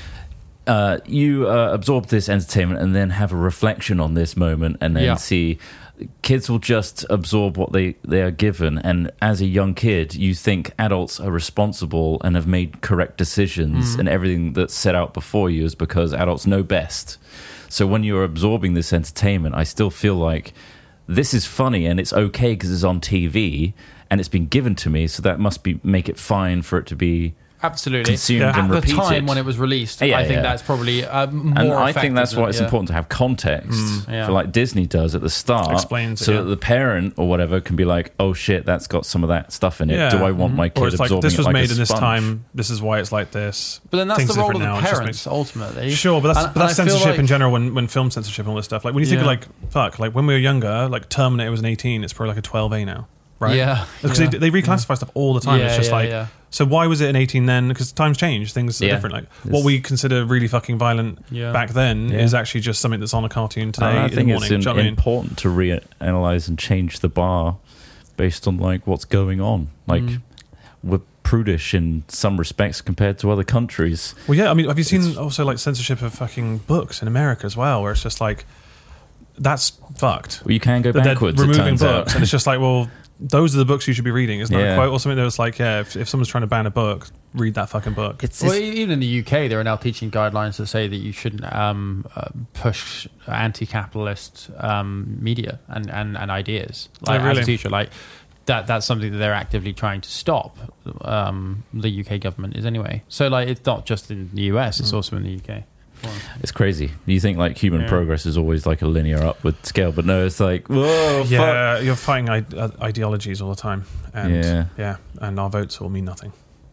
Speaker 4: uh, you uh, absorb this entertainment and then have a reflection on this moment, and then
Speaker 6: Yeah.
Speaker 4: see. Kids will just absorb what they, they are given, and as a young kid, you think adults are responsible and have made correct decisions,
Speaker 6: Mm.
Speaker 4: and everything that's set out before you is because adults know best. So when you're absorbing this entertainment, I still feel like this is funny and it's okay because it's on T V and it's been given to me, so that must be make it fine for it to be
Speaker 6: absolutely
Speaker 4: consumed
Speaker 5: Yeah.
Speaker 4: and
Speaker 6: at the
Speaker 4: repeated.
Speaker 6: time when it was released.
Speaker 4: Yeah,
Speaker 6: I think
Speaker 4: yeah.
Speaker 6: that's probably uh, more.
Speaker 4: And I think
Speaker 6: effective
Speaker 4: that's why
Speaker 6: than-
Speaker 4: it's
Speaker 6: yeah.
Speaker 4: important to have context,
Speaker 6: yeah.
Speaker 4: for like Disney does at the start,
Speaker 5: Explains it,
Speaker 4: so
Speaker 5: yeah.
Speaker 4: that the parent or whatever can be like, "Oh shit, that's got some of that stuff in it.
Speaker 5: Yeah.
Speaker 4: Do I want my kid
Speaker 5: Or it's like
Speaker 4: absorbing
Speaker 5: this
Speaker 4: it
Speaker 5: was
Speaker 4: like
Speaker 5: made
Speaker 4: a
Speaker 5: in this
Speaker 4: sponge?"
Speaker 5: time. This is why it's like this.
Speaker 6: But then that's
Speaker 5: Things
Speaker 6: the role
Speaker 5: are
Speaker 6: of the
Speaker 5: different now. It just
Speaker 6: parents,
Speaker 5: makes-
Speaker 6: ultimately.
Speaker 5: Sure, but that's
Speaker 6: And-
Speaker 5: but that's
Speaker 6: and I feel
Speaker 5: censorship
Speaker 6: like-
Speaker 5: in general. When, when film censorship and all this stuff, like when you think of
Speaker 6: Yeah.
Speaker 5: like fuck, like when we were younger, like Terminator was an eighteen. It's probably like a twelve A now, right?
Speaker 6: Yeah,
Speaker 5: because
Speaker 6: yeah.
Speaker 5: they, they reclassify stuff all the time.
Speaker 6: Yeah,
Speaker 5: it's just
Speaker 6: yeah,
Speaker 5: like
Speaker 6: yeah.
Speaker 5: so why was it an eighteen then? Because times change, things are
Speaker 4: Yeah.
Speaker 5: different. Like
Speaker 4: It's-
Speaker 5: what we consider really fucking violent
Speaker 6: Yeah.
Speaker 5: back then
Speaker 4: Yeah.
Speaker 5: is actually just something that's on a cartoon today
Speaker 4: And I
Speaker 5: in
Speaker 4: think
Speaker 5: the
Speaker 4: it's
Speaker 5: morning.
Speaker 4: in-
Speaker 5: Do you know what I mean?
Speaker 4: important to reanalyze and change the bar based on like what's going on. Like
Speaker 6: Mm.
Speaker 4: we're prudish in some respects compared to other countries.
Speaker 5: Well, yeah. I mean, have you seen
Speaker 4: It's-
Speaker 5: also like censorship of fucking books in America as well, where it's just like that's fucked.
Speaker 4: Well, you can go
Speaker 5: That they're
Speaker 4: backwards. It
Speaker 5: removing
Speaker 4: turns
Speaker 5: books,
Speaker 4: out.
Speaker 5: and it's just like, well, those are the books you should be reading. Isn't that
Speaker 4: Yeah.
Speaker 5: a quote or something that was like, yeah, if, if someone's trying to ban a book, read that fucking book.
Speaker 4: It's,
Speaker 6: Well,
Speaker 4: it's-
Speaker 6: even in the U K, there are now teaching guidelines that say that you shouldn't um, uh, push anti-capitalist um, media and, and, and ideas. Like
Speaker 5: Oh, really?
Speaker 6: as a teacher, like that that's something that they're actively trying to stop. Um, the U K government is anyway. So like it's not just in the U S; it's also in the U K.
Speaker 4: It's crazy. You think like human
Speaker 6: Yeah.
Speaker 4: progress is always like a linear upward scale, but no, it's like whoa, fuck.
Speaker 5: yeah, you're fighting I- uh, ideologies all the time, and
Speaker 4: Yeah.
Speaker 5: yeah, and our votes will mean nothing.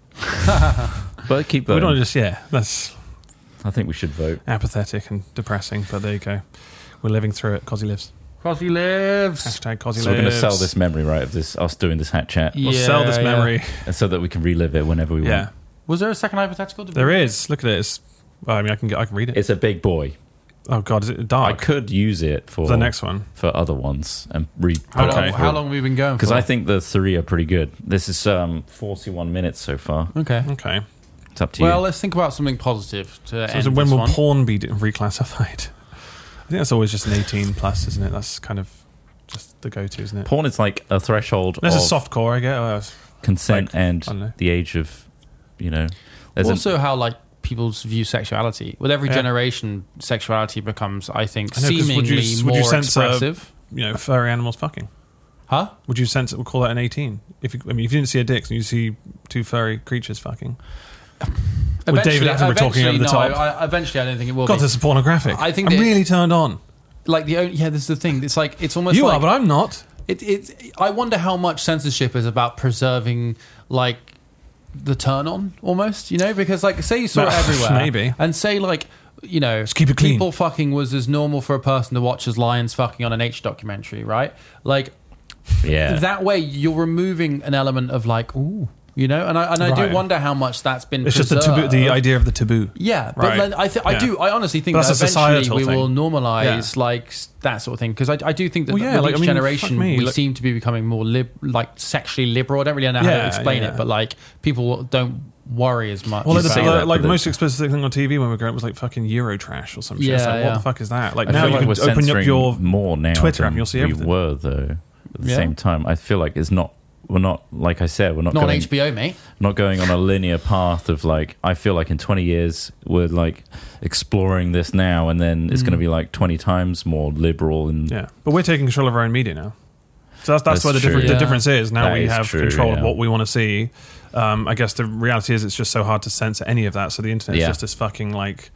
Speaker 4: But keep
Speaker 5: We
Speaker 4: voting.
Speaker 5: don't just yeah, that's
Speaker 4: I think we should vote.
Speaker 5: apathetic and depressing, but there you go. We're living through it. Cosy lives.
Speaker 6: Cosy lives.
Speaker 5: Hashtag Cosy
Speaker 4: So we're
Speaker 5: lives.
Speaker 4: going to sell this memory, right, of this us doing this hat chat,
Speaker 5: We'll sell this
Speaker 6: Yeah, yeah.
Speaker 5: memory.
Speaker 4: so that we can relive it whenever we
Speaker 5: Yeah,
Speaker 4: want.
Speaker 6: Was there a second hypothetical? Did we-
Speaker 5: there is. Look at it. It's, well, I mean, I can get, I can read it.
Speaker 4: It's a big boy.
Speaker 5: Oh god, is it
Speaker 4: I
Speaker 5: dark?
Speaker 4: could use it for
Speaker 5: the next one.
Speaker 4: for other ones and read.
Speaker 6: How,
Speaker 5: Okay.
Speaker 6: long, how long have we been going?
Speaker 4: Because
Speaker 6: for?
Speaker 4: I think the three are pretty good. This is um, forty-one minutes so far.
Speaker 6: Okay.
Speaker 5: Okay.
Speaker 4: It's up to
Speaker 6: Well,
Speaker 4: you.
Speaker 6: let's think about something positive to
Speaker 5: So,
Speaker 6: end
Speaker 5: so when
Speaker 6: this
Speaker 5: will
Speaker 6: one.
Speaker 5: porn be d- reclassified? I think that's always just an eighteen plus, isn't it? That's kind of just the go-to, isn't it?
Speaker 4: Porn is like a threshold
Speaker 5: There's
Speaker 4: of
Speaker 5: a soft core, I get. Oh, that's-
Speaker 4: consent
Speaker 5: like,
Speaker 4: and
Speaker 5: I don't know.
Speaker 4: the age of, you know. There's an-
Speaker 6: Also, how like people's view sexuality. With every
Speaker 5: Yeah.
Speaker 6: generation, sexuality becomes, I think,
Speaker 5: I know, 'cause would
Speaker 6: seemingly
Speaker 5: you- would you
Speaker 6: more
Speaker 5: censor-
Speaker 6: expressive.
Speaker 5: you know, furry animals fucking.
Speaker 6: Huh?
Speaker 5: Would you sense it? We'll call that an eighteen. If you, I mean, if you didn't see a dick, and you see two furry creatures fucking. With David Attenborough talking over the
Speaker 6: eventually,
Speaker 5: top.
Speaker 6: no, I, I, eventually, I don't think it will
Speaker 5: God,
Speaker 6: be.
Speaker 5: this is pornographic.
Speaker 6: I think
Speaker 5: I'm
Speaker 6: that-
Speaker 5: really turned on.
Speaker 6: Like the only, yeah, this is the thing. It's like it's almost
Speaker 5: You
Speaker 6: like
Speaker 5: are, but I'm not.
Speaker 6: It, it, I wonder how much censorship is about preserving, like, the turn on almost, you know, because like say you saw
Speaker 5: No,
Speaker 6: it everywhere,
Speaker 5: maybe.
Speaker 6: and say like you know,
Speaker 5: Just keep it clean.
Speaker 6: people fucking was as normal for a person to watch as lions fucking on a nature documentary, right? Like
Speaker 4: Yeah.
Speaker 6: that way you're removing an element of like ooh. You know, and I and I
Speaker 5: Right.
Speaker 6: do wonder how much that's been.
Speaker 5: It's just the
Speaker 6: preserved.
Speaker 5: taboo, the idea of the taboo.
Speaker 6: Yeah, but
Speaker 5: Right.
Speaker 6: then I th- I
Speaker 5: Yeah.
Speaker 6: do I honestly think
Speaker 5: But
Speaker 6: that
Speaker 5: that's a
Speaker 6: eventually
Speaker 5: societal
Speaker 6: we
Speaker 5: thing.
Speaker 6: will normalize
Speaker 5: Yeah.
Speaker 6: like s- that sort of thing because I, I do think that
Speaker 5: Well, yeah,
Speaker 6: with
Speaker 5: like,
Speaker 6: each
Speaker 5: I mean,
Speaker 6: generation
Speaker 5: fuck me,
Speaker 6: we
Speaker 5: look-
Speaker 6: seem to be becoming more lib- like sexually liberal. I don't really know how
Speaker 5: Yeah,
Speaker 6: to explain
Speaker 5: yeah.
Speaker 6: it, but like people don't worry as much.
Speaker 5: Well,
Speaker 4: You
Speaker 5: like,
Speaker 4: say
Speaker 5: the,
Speaker 4: that,
Speaker 5: like
Speaker 4: but
Speaker 5: most explicit thing on T V when we were growing up was like fucking Eurotrash or some shit. It's
Speaker 6: Yeah,
Speaker 5: like,
Speaker 6: yeah.
Speaker 5: what the fuck is that? Like
Speaker 4: I
Speaker 5: now
Speaker 4: feel
Speaker 5: you
Speaker 4: like
Speaker 5: can
Speaker 4: we're
Speaker 5: open up
Speaker 4: censoring
Speaker 5: your
Speaker 4: more now
Speaker 5: Twitter
Speaker 4: than
Speaker 5: and you'll see
Speaker 4: we
Speaker 5: everything.
Speaker 4: were though. At the
Speaker 6: Yeah.
Speaker 4: same time, I feel like it's not. We're not like I said. We're not
Speaker 6: not on
Speaker 4: going,
Speaker 6: H B O, mate.
Speaker 4: not going on a linear path of like. I feel like in twenty years we're like exploring this now, and then it's
Speaker 6: Mm.
Speaker 4: going to be like twenty times more liberal and
Speaker 5: Yeah, but we're taking control of our own media now. So that's that's,
Speaker 4: That's
Speaker 5: where the,
Speaker 4: true.
Speaker 5: difference,
Speaker 6: Yeah.
Speaker 5: the difference is. Now
Speaker 4: That
Speaker 5: we
Speaker 4: is
Speaker 5: have
Speaker 4: true,
Speaker 5: control of
Speaker 4: yeah.
Speaker 5: what we want to see. Um, I guess the reality is it's just so hard to censor any of that. So the internet's
Speaker 4: Yeah.
Speaker 5: just this fucking like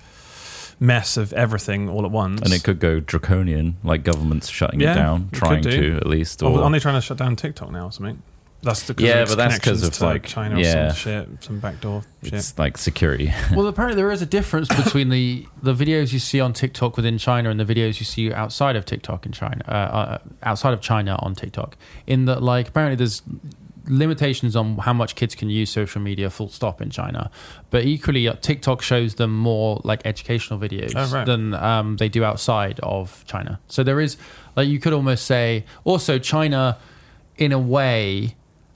Speaker 5: mess of everything all at once.
Speaker 4: and it could go draconian, like governments shutting
Speaker 5: Yeah,
Speaker 4: it down,
Speaker 5: it
Speaker 4: trying
Speaker 5: could do.
Speaker 4: to at least.
Speaker 5: Oh,
Speaker 4: Or,
Speaker 5: aren't they trying to shut down TikTok now or something? That's the
Speaker 4: Yeah,
Speaker 5: its
Speaker 4: but that's 'cause
Speaker 5: connections
Speaker 4: of,
Speaker 5: to,
Speaker 4: like,
Speaker 5: China or
Speaker 4: yeah.
Speaker 5: some shit, some backdoor shit.
Speaker 4: it's like security.
Speaker 6: Well, apparently there is a difference between the, the videos you see on TikTok within China and the videos you see outside of TikTok in China, uh, uh, outside of China on TikTok. In that, like, apparently there's limitations on how much kids can use social media, full stop, in China. But equally, uh, TikTok shows them more like educational videos
Speaker 5: Oh, right.
Speaker 6: than um, they do outside of China. So there is, like, you could almost say, also China, in a way,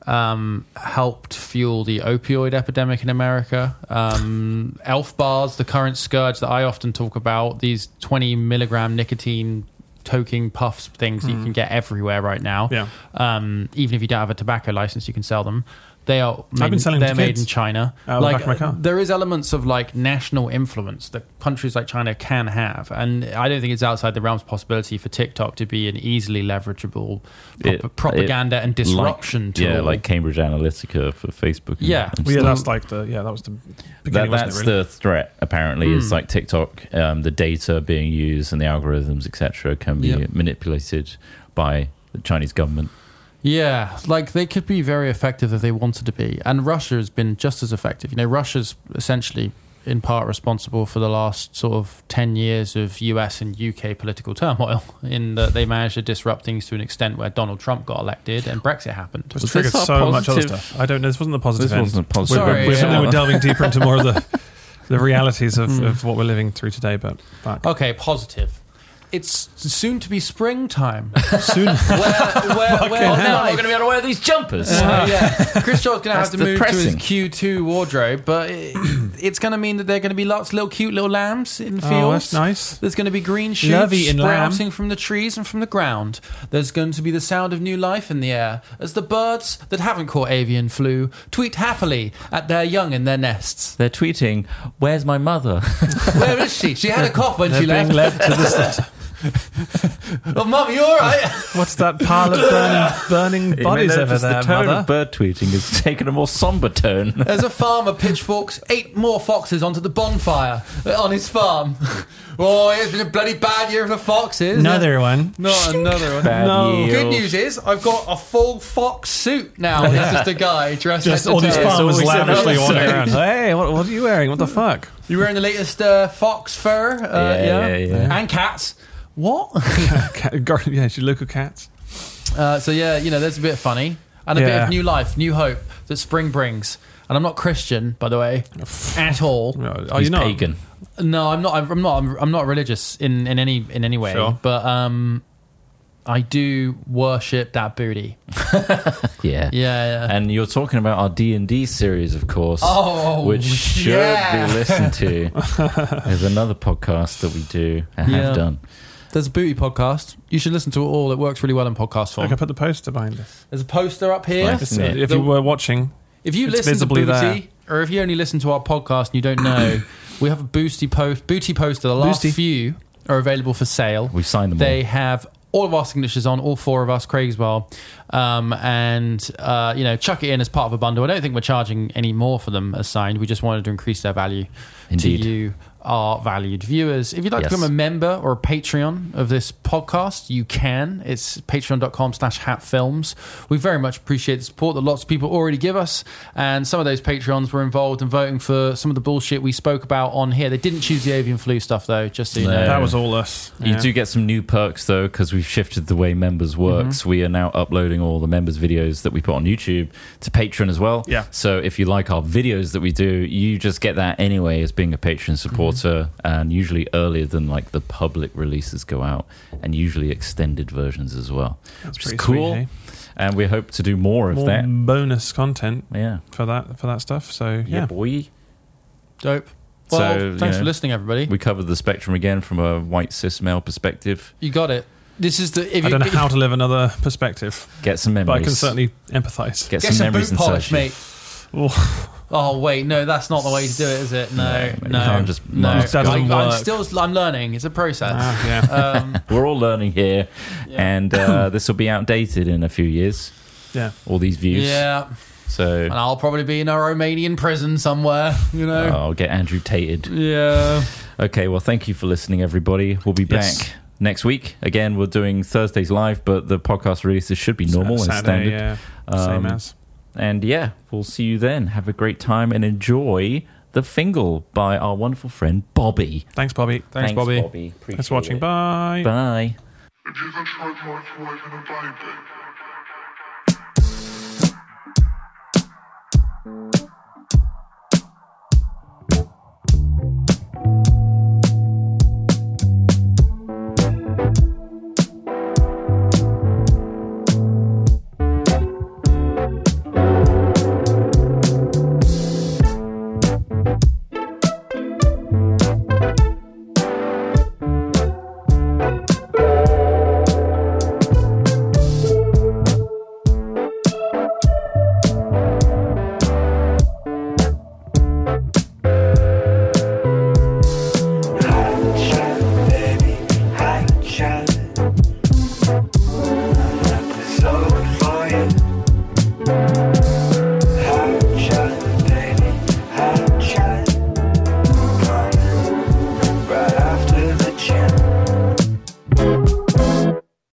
Speaker 6: um, helped fuel the opioid epidemic in America. Um, Elf bars, the current scourge that I often talk about, these twenty milligram nicotine toking puffs things that you can get everywhere right now.
Speaker 5: Yeah.
Speaker 6: Um, even if you don't have a tobacco license, you can sell them. They are made,
Speaker 5: I've been selling
Speaker 6: they're
Speaker 5: to
Speaker 6: made
Speaker 5: kids
Speaker 6: in China.
Speaker 5: out of the
Speaker 6: like
Speaker 5: back of my car.
Speaker 6: there is elements of like national influence that countries like China can have, and I don't think it's outside the realms of possibility for TikTok to be an easily leverageable prop-
Speaker 4: It-
Speaker 6: propaganda and disruption
Speaker 4: like,
Speaker 6: tool.
Speaker 4: Yeah, like Cambridge Analytica for Facebook. And,
Speaker 6: Yeah.
Speaker 4: and
Speaker 5: Well, yeah,
Speaker 4: stuff.
Speaker 5: that's like the yeah, that was the
Speaker 4: That,
Speaker 5: beginning.
Speaker 4: that's
Speaker 5: wasn't it, really?
Speaker 4: the threat. Apparently,
Speaker 6: Mm.
Speaker 4: is like TikTok, um, the data being used and the algorithms, et cetera, can be
Speaker 6: Yeah.
Speaker 4: manipulated by the Chinese government.
Speaker 6: Yeah, like they could be very effective if they wanted to be. And Russia has been just as effective. You know, Russia's essentially in part responsible for the last sort of ten years of U S and U K political turmoil in that they managed to disrupt things to an extent where Donald Trump got elected and Brexit happened.
Speaker 5: It's
Speaker 4: Was
Speaker 5: triggered
Speaker 4: this our
Speaker 5: so much other
Speaker 4: positive-
Speaker 5: stuff. I don't know. This wasn't the positive
Speaker 4: This
Speaker 5: end.
Speaker 4: wasn't a positive
Speaker 5: We're,
Speaker 6: Sorry,
Speaker 5: we're,
Speaker 6: yeah.
Speaker 5: we're delving deeper into more of the the realities of,
Speaker 6: Mm.
Speaker 5: of what we're living through today. But fuck.
Speaker 6: Okay, positive. It's soon to be springtime.
Speaker 5: soon.
Speaker 6: where, where, where
Speaker 4: Oh,
Speaker 6: now
Speaker 4: now we're going to be able to wear these jumpers.
Speaker 6: Uh, yeah, Chris Shaw's going to have
Speaker 4: That's
Speaker 6: to move
Speaker 4: depressing.
Speaker 6: to his Q two wardrobe, but it, it's going to mean that there are going to be lots of little cute little lambs in the
Speaker 5: Oh,
Speaker 6: fields.
Speaker 5: that's nice.
Speaker 6: There's going to be green shoots
Speaker 5: Love-eating lamb.
Speaker 6: sprouting from the trees and from the ground. There's going to be the sound of new life in the air as the birds that haven't caught avian flu tweet happily at their young in their nests.
Speaker 4: They're tweeting, "Where's my mother?"
Speaker 6: Where is she? She had a cough when
Speaker 5: They're
Speaker 6: she
Speaker 5: being
Speaker 6: left.
Speaker 5: led to this.
Speaker 6: Oh, Mum, you all right?
Speaker 5: What's that pile of burning, burning
Speaker 4: You may
Speaker 5: bodies over
Speaker 4: notice
Speaker 5: there,
Speaker 4: the tone
Speaker 5: mother?
Speaker 4: of bird tweeting has taken a more somber tone.
Speaker 6: There's a farmer pitchforks eight more foxes onto the bonfire on his farm. Oh, it's been a bloody bad year for foxes.
Speaker 5: Another one.
Speaker 6: Not another one.
Speaker 4: Bad
Speaker 5: No.
Speaker 4: yield.
Speaker 6: Good news is I've got a full fox suit now. It's just a guy dressed
Speaker 5: Just
Speaker 6: head to
Speaker 5: all these
Speaker 6: toe.
Speaker 5: farmers
Speaker 4: always
Speaker 5: lavishly
Speaker 4: another
Speaker 5: wandering
Speaker 4: suit.
Speaker 5: around. Hey, what, what are you wearing? What the fuck?
Speaker 6: You wearing the latest uh, fox fur? Uh,
Speaker 4: Yeah, yeah, yeah.
Speaker 6: And cats. What?
Speaker 5: Cat, gar- yeah, it's your local cats.
Speaker 6: uh, so yeah, you know, there's a bit funny and a bit
Speaker 5: Yeah.
Speaker 6: of new life, new hope that spring brings. And I'm not Christian, by the way, at all.
Speaker 5: No, Are
Speaker 4: He's
Speaker 5: you not?
Speaker 4: pagan.
Speaker 6: No, I'm not. I'm not. I'm not religious in, in any in any way.
Speaker 5: Sure.
Speaker 6: But um, I do worship that booty.
Speaker 4: Yeah.
Speaker 6: Yeah, yeah.
Speaker 4: And you're talking about our D and D series, of course,
Speaker 6: Oh,
Speaker 4: which should
Speaker 6: yeah.
Speaker 4: be listened to. There's another podcast that we do and
Speaker 6: Yeah.
Speaker 4: have done.
Speaker 6: There's a booty podcast. You should listen to it all. It works really well in podcast
Speaker 5: I
Speaker 6: form.
Speaker 5: can put the poster behind us.
Speaker 6: There's a poster up here.
Speaker 4: Nice.
Speaker 5: It's, uh,
Speaker 4: Yeah.
Speaker 5: if
Speaker 6: The-
Speaker 5: you were watching,
Speaker 6: If you
Speaker 5: It's
Speaker 6: listen to
Speaker 5: visibly
Speaker 6: Booty, or if you only listen to our podcast and you don't know, we have a Boosty post, Booty poster. The last
Speaker 5: Boosty.
Speaker 6: few are available for sale.
Speaker 4: We've signed them
Speaker 6: They
Speaker 4: all.
Speaker 6: have all of our signatures on, all four of us, Craig as well. Um, and, uh, you know, chuck it in as part of a bundle. I don't think we're charging any more for them as signed. We just wanted to increase their value
Speaker 4: Indeed.
Speaker 6: to you. our valued viewers. If you'd like
Speaker 4: Yes.
Speaker 6: to become a member or a Patreon of this podcast, you can. It's patreon.com slash hatfilms. We very much appreciate the support that lots of people already give us, and some of those Patreons were involved in voting for some of the bullshit we spoke about on here. They didn't choose the avian flu stuff, though, just so you
Speaker 4: No.
Speaker 6: know.
Speaker 5: That was all us.
Speaker 4: You
Speaker 5: Yeah.
Speaker 4: do get some new perks, though, because we've shifted the way members works.
Speaker 5: Mm-hmm.
Speaker 4: We are now uploading all the members' videos that we put on YouTube to Patreon as well.
Speaker 5: Yeah.
Speaker 4: So if you like our videos that we do, you just get that anyway as being a Patreon supporter,
Speaker 5: Mm-hmm.
Speaker 4: and usually earlier than like the public releases go out, and usually extended versions as well.
Speaker 5: That's
Speaker 4: Which is
Speaker 5: pretty
Speaker 4: cool.
Speaker 5: sweet, hey?
Speaker 4: And we hope to do more of
Speaker 5: More
Speaker 4: that.
Speaker 5: bonus content
Speaker 4: Yeah.
Speaker 5: for that for that stuff. So
Speaker 4: Yeah,
Speaker 5: yeah,
Speaker 4: boy.
Speaker 6: Dope. Well,
Speaker 4: So, you
Speaker 6: thanks
Speaker 4: know,
Speaker 6: for listening, everybody.
Speaker 4: We covered the spectrum again from a white cis male perspective.
Speaker 6: You got it. This is the. If
Speaker 5: I
Speaker 6: you,
Speaker 5: don't know
Speaker 6: if-
Speaker 5: how to live another perspective,
Speaker 4: Get some memories.
Speaker 5: but I can certainly empathise.
Speaker 4: get,
Speaker 6: Get
Speaker 4: some
Speaker 6: some
Speaker 4: memories
Speaker 6: boot polish,
Speaker 4: inside you.
Speaker 6: mate. Oh wait, no, that's not the way to do it, is it? No,
Speaker 4: No,
Speaker 6: no,
Speaker 4: you can't just-
Speaker 6: no.
Speaker 4: no.
Speaker 5: It doesn't
Speaker 6: I, I'm
Speaker 5: work.
Speaker 6: still, I'm learning. It's a process.
Speaker 5: Ah, yeah.
Speaker 6: Um,
Speaker 4: We're all learning here, and uh, this will be outdated in a few years.
Speaker 5: Yeah.
Speaker 4: All these views.
Speaker 6: yeah,
Speaker 4: So
Speaker 6: and I'll probably be in a Romanian prison somewhere. You know.
Speaker 4: I'll get Andrew tated.
Speaker 6: Yeah.
Speaker 4: Okay, well, thank you for listening, everybody. We'll be
Speaker 5: Yes.
Speaker 4: back next week. Again, we're doing Thursdays live, but the podcast releases should be normal and
Speaker 5: Saturday,
Speaker 4: standard.
Speaker 5: yeah. Same
Speaker 4: Um,
Speaker 5: as.
Speaker 4: And yeah, we'll see you then. Have a great time and enjoy The Fingal by our wonderful friend Bobby.
Speaker 5: Thanks, Bobby.
Speaker 6: Thanks, Bobby.
Speaker 4: Appreciate
Speaker 5: Thanks for watching.
Speaker 4: it.
Speaker 5: Bye.
Speaker 4: Bye.
Speaker 7: Have you ever tried microwaving a baby?